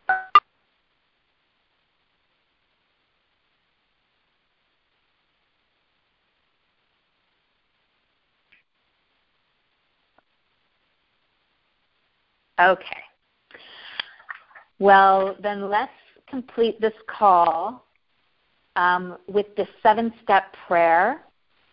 Okay. Well, then let's complete this call with the 7-step prayer.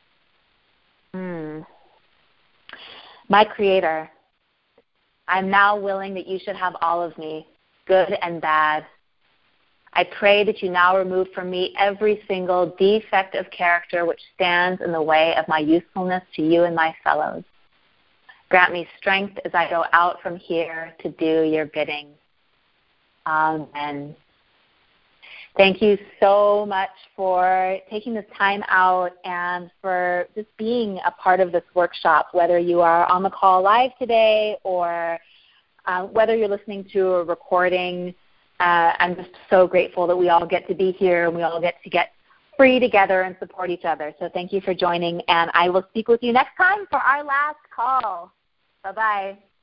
My Creator, I'm now willing that you should have all of me, good and bad. I pray that you now remove from me every single defect of character which stands in the way of my usefulness to you and my fellows. Grant me strength as I go out from here to do your bidding. Amen. Thank you so much for taking this time out and for just being a part of this workshop, whether you are on the call live today or whether you're listening to a recording. I'm just so grateful that we all get to be here and we all get to get free together and support each other. So thank you for joining, and I will speak with you next time for our last call. Bye-bye.